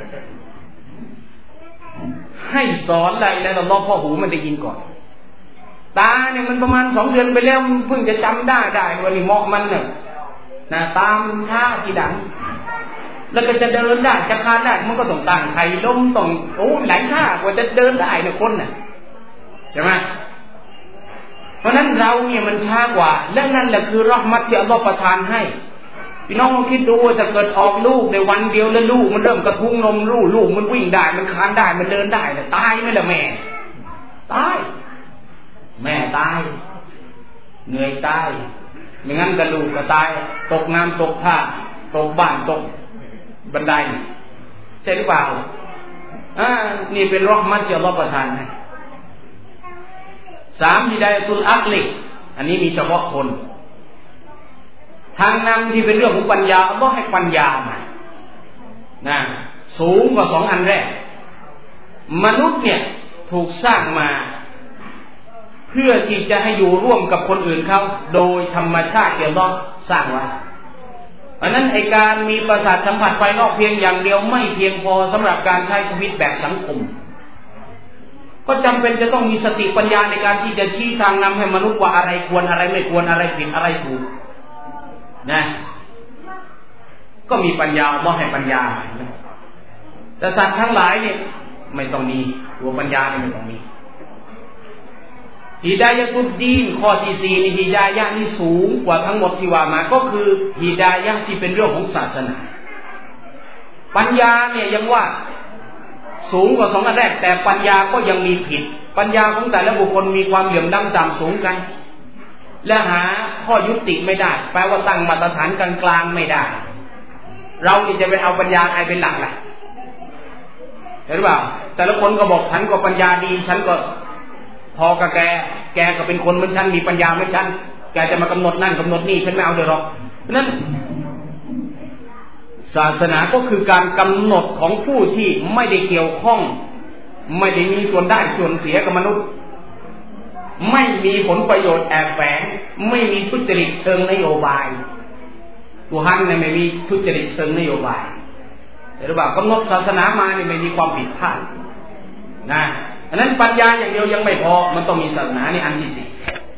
ให้สอนอะไรแล้วเราพ่อหูมันได้ยินก่อนตาเนี่ยมันประมาณ2 เดือนไปแล้วเพิ่งจะจำได้ว่านี่เหมาะมันเนี่ยนะตามช้าทีหลังแล้วก็จะเดินได้จะคานได้มันก็ต้องตั้งไข่ล้มต้องโอ้หลายท่ากว่าจะเดินได้เนี่ยคนน่ะใช่ไหมเพราะนั้นเราเนี่ยมันช้ากว่าและนั่นแหละคือเราะห์มัตที่อัลลอฮฺประทานให้พี่น้องลองคิดดูว่าจะเกิดออกลูกในวันเดียวแล้วลูกมันเริ่มกระทุ้งนมลูกมันวิ่งได้มันคลานได้มันเดินได้เลยตายไหมล่ะแม่ตายแม่ตายเหนื่อยตายไม่งั้นกระลูกก็ตายตกน้ำตกท่าตกบ้านตกบันไดใช่หรือเปล่านี่เป็นเราะห์มัตที่อัลเลาะห์ประทานให้3ฮิดายะตุลอักลิอันนี้มีเฉพาะคนทางนำที่เป็นเรื่องของปัญญาอัลเลาะห์ให้ปัญญามานะสูงกว่า2 อันแรกมนุษย์เนี่ยถูกสร้างมาเพื่อที่จะให้อยู่ร่วมกับคนอื่นเขาโดยธรรมชาติที่อัลเลาะห์สร้างไว้เพราะนั้นไอ้การมีประสาทสัมผัสภายนอกเพียงอย่างเดียวไม่เพียงพอสำหรับการใช้ชีวิตแบบสังคมก็จำเป็นจะต้องมีสติปัญญาในการที่จะชี้ทางนำให้มนุษย์ว่าอะไรควรอะไรไม่ควรอะไรผิดอะไรถูกนะก็มีปัญญาอัลเลาะห์ให้ปัญญาแต่สัตว์ทั้งหลายเนี่ยไม่ต้องมีตัวปัญญาไม่ต้องมีฮิดายะตุดดีนข้อที่4นี่ฮิดายะห์นี่สูงกว่าทั้งหมดที่ว่ามาก็คือฮิดายะห์ที่เป็นเรื่องของศาสนาปัญญาเนี่ยยังว่าสูงกว่า2 อันแรกแต่ปัญญาก็ยังมีผิดปัญญาของแต่ละบุคคลมีความเหลื่อมล้ำต่ำสูงกันและหาข้อยุติไม่ได้แปลว่าตั้งมาตรฐานกลางๆไม่ได้เรานี่จะไปเอาปัญญาใครเป็นหลักล่ะเห็นหรือเปล่าแต่ละคนก็บอกฉันก็ปัญญาดีฉันก็พอกับแกก็เป็นคนเหมือนฉันมีปัญญาเหมือนฉันแกจะมากำหนดนั่นกำหนดนี่ฉันไม่เอาเลยหรอกเพราะนั้นศาสนาก็คือการกำหนดของผู้ที่ไม่ได้เกี่ยวข้องไม่ได้มีส่วนได้ส่วนเสียกับมนุษย์ไม่มีผลประโยชน์แอบแฝงไม่มีทุจริตเชิงนโยบายตัวฮันเนี่ยไม่มีทุจริตเชิงนโยบายหรือเปล่ากำหนดศาสนามาเนี่ยไม่มีความผิดพลาดนะอันนั้นปัญญาอย่างเดียวยังไม่พอมันต้องมีศาสนานี่อันที่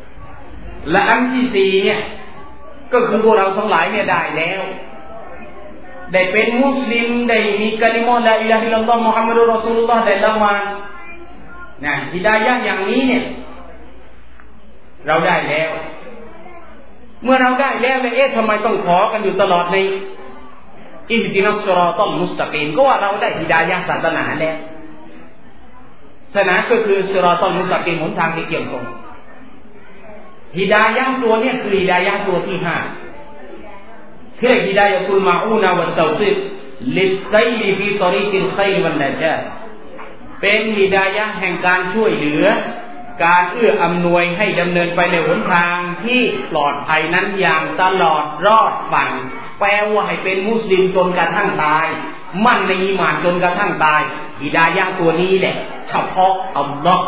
4และอันที่4เนี่ยก็คือพวกเราทั้งหลายเนี่ยได้แล้วได้เป็นมุสลิมได้มีกะลิมะห์ลาอิลาฮะอิลลัลลอฮ์มุฮัมมัดุรรอซูลุลลอฮ์ได้ละหมาดนะฮิดายะห์อย่างนี้เนี่ยเราได้แล้วเมื่อเราได้แล้วทำไมต้องขอกันอยู่ตลอดในอิฮดินัสศิรอตัลมุสตะกีมก็ว่าเราได้ฮิดายะห์ศาสนาแล้วศาสนาก็คือศิรอตัลมุสตะกีมหนทางที่เกี่ยวตรงฮิดายะห์ตัวนี้คือฮิดายะห์ตัวที่5คือฮิดายะตุลมาอูนะวัตเตาฟิกลิสไซลิฟีตอรีกิลค็อยรวัลนะญาตเป็นฮิดายะห์แห่งการช่วยเหลือการเอื้ออำนวยให้ดำเนินไปในหนทางที่ปลอดภัยนั้นอย่างตลอดรอดฝั่งแปลว่าให้เป็นมุสลิมจนกระทั่งตายมั่นในอีหม่านจนกระทั่งตายฮิดายะห์ตัวนี้แหละเฉพาะอัลลอฮ์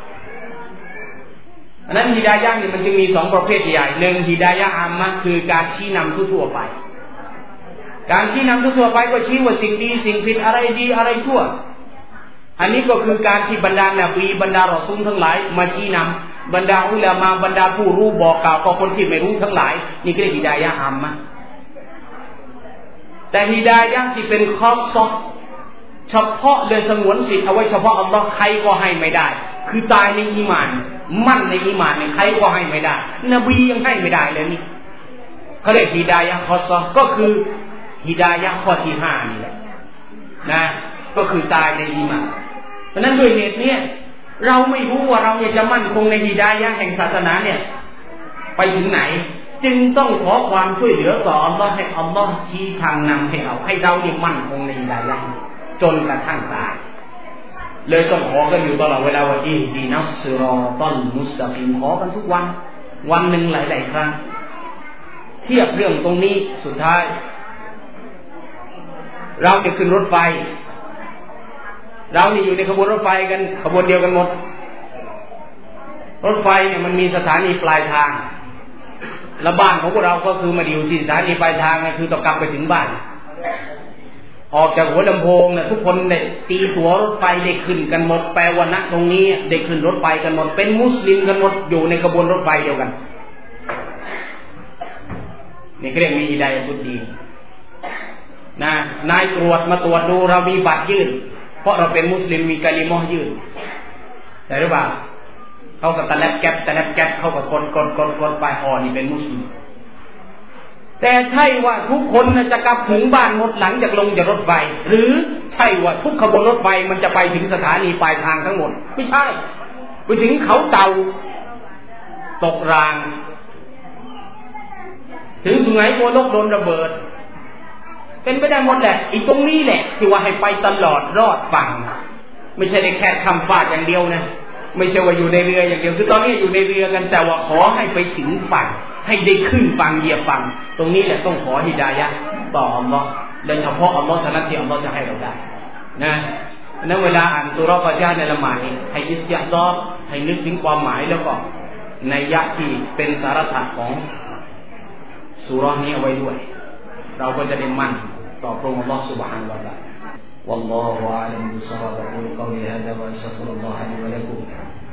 อันนั้นฮิดายะห์นี่มันจึงมี2ประเภทใหญ่หนึ่งฮิดายะห์อามะห์คือการชี้นำทั่วไปการชี้นำทั่วไปก็ชี้ว่าสิ่งดีสิ่งผิดอะไรดีอะไรชั่วอันนี้ก็คือการที่บรรดานบีบรรดารอซูลทั้งหลายมาชี้นำบรรดาอุลามะบรรดาผู้รู้บอกกล่าวกับคนที่ไม่รู้ทั้งหลายนี่คือฮิดายะห์อามะห์แต่ฮิดายะห์ที่เป็นคอสซอเฉพาะเลยสงวนสิทธิ์เอาไว้เฉพาะอัลลอฮ์ใครก็ให้ไม่ได้คือตายในอีหม่านมั่นในอีหม่านเนี่ยใครก็ให้ไม่ได้นบียังให้ไม่ได้เลยนี่เขาเรียกฮิดายะห์คอสซอก็คือฮิดายะห์ข้อที่5นี่แหละนะก็คือตายในอีหม่านเพราะนั้นด้วยเหตุนี้เราไม่รู้ว่าเราจะมั่นคงในฮิดายะห์แห่งศาสนาเนี่ยไปถึงไหนจึงต้องขอความช่วยเหลือต่ออัลลอฮ์ให้อัลลอฮ์ชี้ทางนำให้เราเนี่ยมั่นคงในฮิดายะห์จนกระทั่งตายเลยต้องขอกันอยู่ตลอดเวลาว่าอิฮดินัสศิรอตัลมุสตะกีมขอกันทุกวันวันหนึ่งหลายๆครั้งเทียบเรื่องตรงนี้สุดท้ายเราจะขึ้นรถไฟเรานี่อยู่ในขบวนรถไฟกันขบวนเดียวกันหมดรถไฟเนี่ยมันมีสถานีปลายทางและบ้านของพวกเราก็คือมาอยู่ที่สถานีปลายทางเนี่ยคือต้องกลับไปถึงบ้านออกจากหัวลำโพงเนี่ยทุกคนได้ตีตั๋วรถไฟได้ขึ้นกันหมดแปลว่าณตรงนี้ได้ขึ้นรถไฟกันหมดเป็นมุสลิมกันหมดอยู่ในขบวนรถไฟเดียวกันนี่เรียกมีฮิดายะตุดดีนะนายตรวจมาตรวจดูเรามีบัตรยื่นเพราะเราเป็นมุสลิมมีกะลิมะห์ยื่นแต่หรือเปล่าเขาก็ตะแลบแก๊บเขาก็กดไปนี่เป็นมุสลิมแต่ใช่ว่าทุกคนจะกลับถึงบ้านหมดหลังจากลงจากรถไฟหรือใช่ว่าทุกขบวนรถไฟมันจะไปถึงสถานีปลายทางทั้งหมดไม่ใช่ไปถึงเขาเต่าตกรางถึงสุไหงโกลกโดนระเบิดเป็นไปได้หมดแหละอีตรงนี้แหละที่ว่าให้ไปตลอดรอดฝั่งไม่ใช่ได้แค่คำฟาดอย่างเดียวนะไม่ใช่ว่าอยู่ในเรืออย่างเดียวคือตอนนี้อยู่ในเรือกันแต่ว่าขอให้ไปถึงฝั่งให้ได้ขึ้นฝั่งเหยียบฝั่งตรงนี้แหละต้องขอฮิดายะห์ต่ออัลลอฮ์โดยเฉพาะอัลลอฮ์เท่านั้นที่อัลลอฮ์จะให้เราได้นะนั้นเวลาอ่านซูเราะห์ฟาติฮะห์ในละหมาดให้อิสติอฎอรให้นึกถึงความหมายแล้วก็นัยยะที่เป็นสาระของซูเราะห์นี้เอาไว้ด้วยเราก็จะได้มั่นต่อพระองค์อัลลอฮ์ سبحانه และ تعالى والله أعلم بالصواب أقول قولي هذا وأستغفر الله لي ولكم